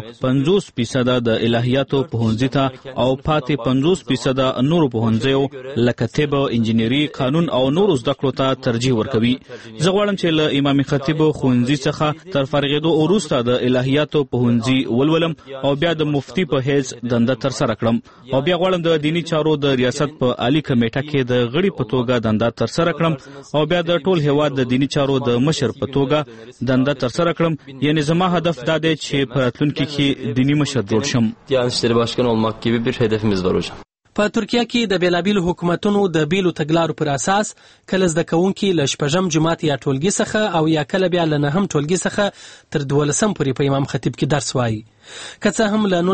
50% د الهیاتو پوهنځي ته او پاتې 50% نورو پوهنځیو لکه طب، انجینری، قانون او نورو زده کړو ته ترجیح ورکوي. زه غواړم چې له امام خطیب ښوونځي څخه تر فارغېدو وروسته د الهیاتو پوهنځي ولولم او بیا د مفتی په حیث دنده ترسره کړم او بیا غواړم د دینی چارو د ریاست په عالی کمیټه کې د غړي په توګه دنده ترسره کړم او بیا د ټول هیواد د دینی چارو د مشر په توګه دنده ترسره کړم. یعنی زما هدف دا دی چې په راتلونکي کې دینی مشر جوړ شم. Diyanet İşleri Başkanı olmak gibi bir hedefimiz var hocam. په ترکیه کې د بیلابیلو حکومتونو د بیلو تګلارو پر اساس کله زده کوونکي له 6م جماعت یا ټولګي څخه او یا کله بیا له 9م ټولګي څخه تر 12م پورې په امام خطیب کې درس وایي. که څه هم له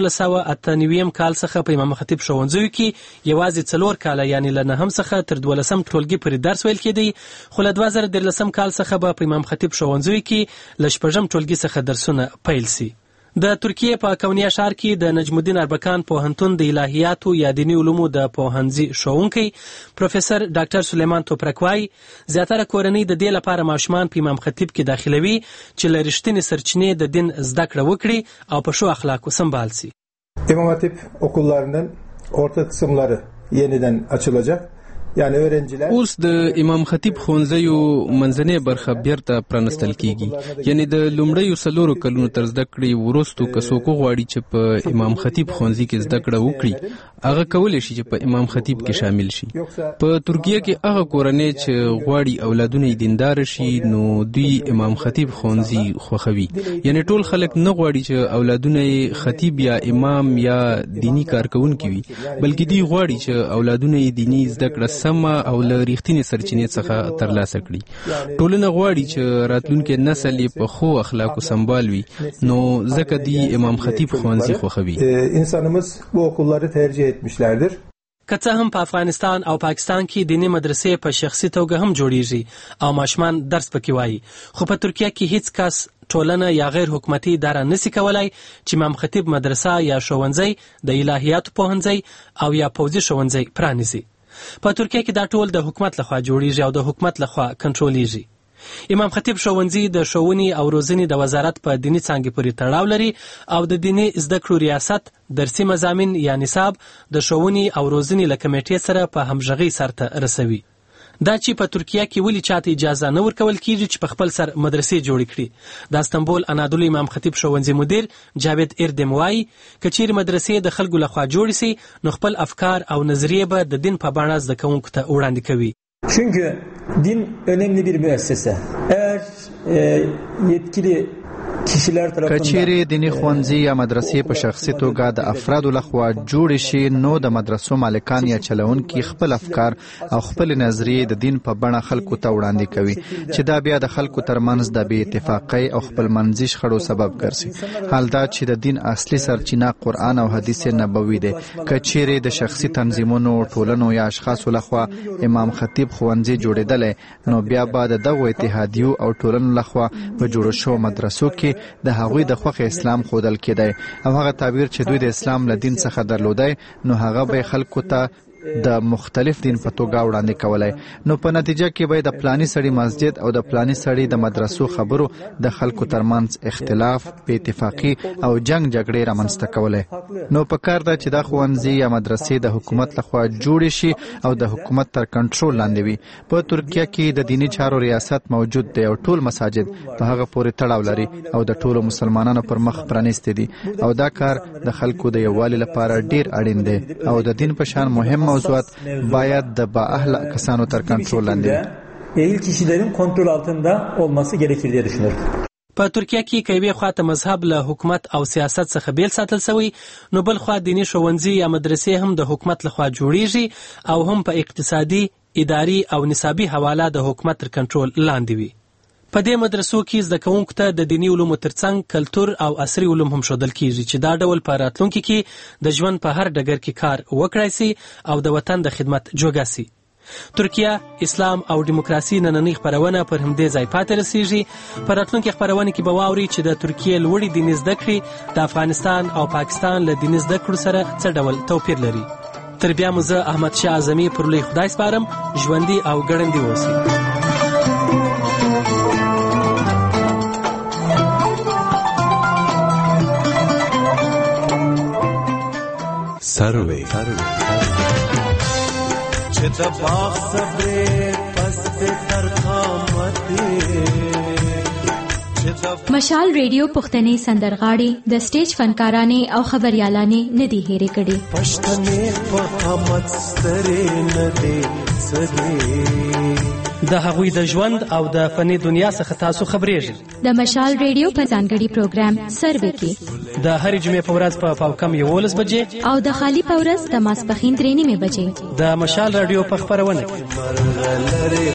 1998 کال څخه په امام خطیب ښوونځیو کې یوازې 4 کاله یعنی له 9م څخه تر 12م ټولګي پورې درس ویل کېدی، خو له 2013 کال څخه به په امام خطیب ښوونځیو کې له 6م ټولګي څخه درسونه پیل سي. د ترکیه په کونیا ښار کې د نجم الدین اربکان پوهنتون د الهیاتو یا دینی علومو د پوهنځي ښوونکی پروفیسور ډاکټر سلیمان توپرک وایي زیاتره کورنۍ د دې لپاره ماشومان په امام خطیب کې داخلوي چې له رښتینې سرچینې د دین زده کړه وکړي او په ښو اخلاقو سمبال سي. İmam Hatip okullarının orta kısımları yeniden açılacak. یعنی öğrenciler اوس د امام خطیب ښوونځیو منځنۍ برخه بیرته پرانستل کیږي. یعنی د لومړیو 4 کلونو تر زده کړې وروسته که څوک غواړي چې په امام خطیب ښوونځي کې زده کړه وکړي هغه کولی شي چې په امام خطیب کې شامل شي. په ترکیه کې هغه کورنۍ چې غواړي اولادونه یې دیندار شي نو دوی امام خطیب ښوونځي خوښوي. یعنی ټول خلک نه غواړي چې اولادونه یې خطیب یا امام یا دینی کارکونکي وي، بلکې دوی غواړي چې اولادونه یې دینی زده کړه سمه او له ریښتینې سرچینې څخه ترلاسه کړي. ټولنه غواړي چې راتلونکي نسل یې په ښو اخلاقو سمبال وي، نو ځکه دی امام خطیب ښوونځي خوښوي. insanımız bu okulları tercih etmişlerdir. که څه هم په افغانستان او پاکستان کې دیني مدرسې په شخصي توګه هم جوړیږي او ماشومان درس پکې وایي، خو په ترکیه کې هیڅ کس ټولنه یا غیر حکومتي اداره نسی کولای چې امام خطیب مدرسه یا ښوونځی د الهیاتو پوهنځی او یا پوځي ښوونځی پرانیزي. په ترکیه کې دا ټول د حکومت لخوا جوړیږي او د حکومت لخوا کنټرولیږي. امام خطیب ښوونځي د ښوونې او روزنې د وزارت په دیني څانګې پورې تړاو لري او د دیني زده کړو ریاست درسي مضامین یا نصاب د ښوونې او روزنې له کمیټې سره په همغږۍ سرته رسوي. دا چې په ترکیه کې ولې چاته اجازه نه ورکول کیږي چې په خپل سر مدرسې جوړې کړي. د استنبول انادولو امام خطیب ښوونځي مدیر جاوید اردم وایي که چیرې مدرسې د خلکو لخوا جوړې سي نو خپل افکار او نظریې به د دین په بڼه زده کوونکو ته وړاندې کوي. Çünkü din önemli bir müessese. Eğer yetkili کچېرې دینی ښوونځي یا مدرسې په شخصي توګه د افرادو لخوا جوړ شي نو د مدرسو مالکان یا چلونکي خپل افکار او خپل نظریې د دین په بڼه خلکو ته وړاندې کوي چې دا بیا د خلکو ترمنځ د بې اتفاقۍ او خپل منځي شخړو سبب ګرځي. حال دا چې د دین اصلي سرچینه قرآن او حدیث نبوي دی. کچېرې د شخصي تنظیمونو، ټولنو یا اشخاصو لخوا امام خطیب ښوونځي جوړېدلی نو بیا به د دغو اتحادیو او ټولنو لخوا په جوړو شوو مدرسو کې د هغوی د خوښ اسلام ښودل کېدی او هغه تعبیر چې دوی د اسلام له دین څخه درلودی نو هغه به خلکو ته د مختلف دین په توګه وړاندې کولای. نو په نتیجه کې به د پلانی سړی مسجد او د پلانی سړی د مدرسو خبرو د خلکو ترمنځ اختلاف، بې اتفاقي او جنگ جګړې رامنځته کولای. نو په کار ده چې دا ښوونځي یا مدرسې د حکومت لخوا جوړې شي او د حکومت تر کنټرول لاندې وي. په ترکیه کې د دینی چارو ریاست موجود دی او ټول مساجد په هغه پورې تړاو لري او د ټولو مسلمانانو پر مخ پرانیستي دي او دا کار د خلکو د یووالي لپاره ډیر اړین دی او د دین په شان مهم موضوعات باید د با اهل کسانو تر کنټرول لاندې ehil kişilerin kontrol altında olması gerekir diye düşünüyorum. په ترکیه کې کوي خواته مذهب له حکومت او سیاست څخه بیل ساتل شوی نو بل خوا دینی ښوونځي یا مدرسې هم د حکومت لخوا جوړیږي او هم په اقتصادي، اداري او نصابي حواله د حکومت تر کنټرول لاندې وي. په دې مدرسو کې زده کوونکو ته د دیني علومو ترڅنګ کلتور او عصري علوم هم ښودل کیږي چې دا ډول په راتلونکي کې د ژوند په هر ډګر کې کار وکړای شي او د وطن د خدمت جوګه شي. ترکیه، اسلام او دیموکراسي نننۍ خپرونه پر همدې ځای پاتې رسیږي. په راتلونکي خپرونه کې به واوري چې د ترکیه لوړې دیني زده کړې د افغانستان او پاکستان له دیني زده کړو سره څه ډول توپیر لري. تر بیا مو زه احمد شاه اعظمي پر لوی خدای سپارم. ژوندي او ګړندي اوسئ. سروے چې د باغ صبر پست تر قامت مشال ریډیو پښتني سندرغاړي د سټیج فنکارانې او خبريالانې ندي هېرې کړي. پښتنې په قامت سترې ندي سدي د هغوی د ژوند او د فني دنیا څخه تاسو خبرېږئ. د مشال ریډیو په ځانګړي پروګرام سروې کې د هرې جمعې په ورځ په پاوکم 11 بجې او د خالی په ورځ د ماسپښین 3 بجې د مشال ریډیو په خپرونه کې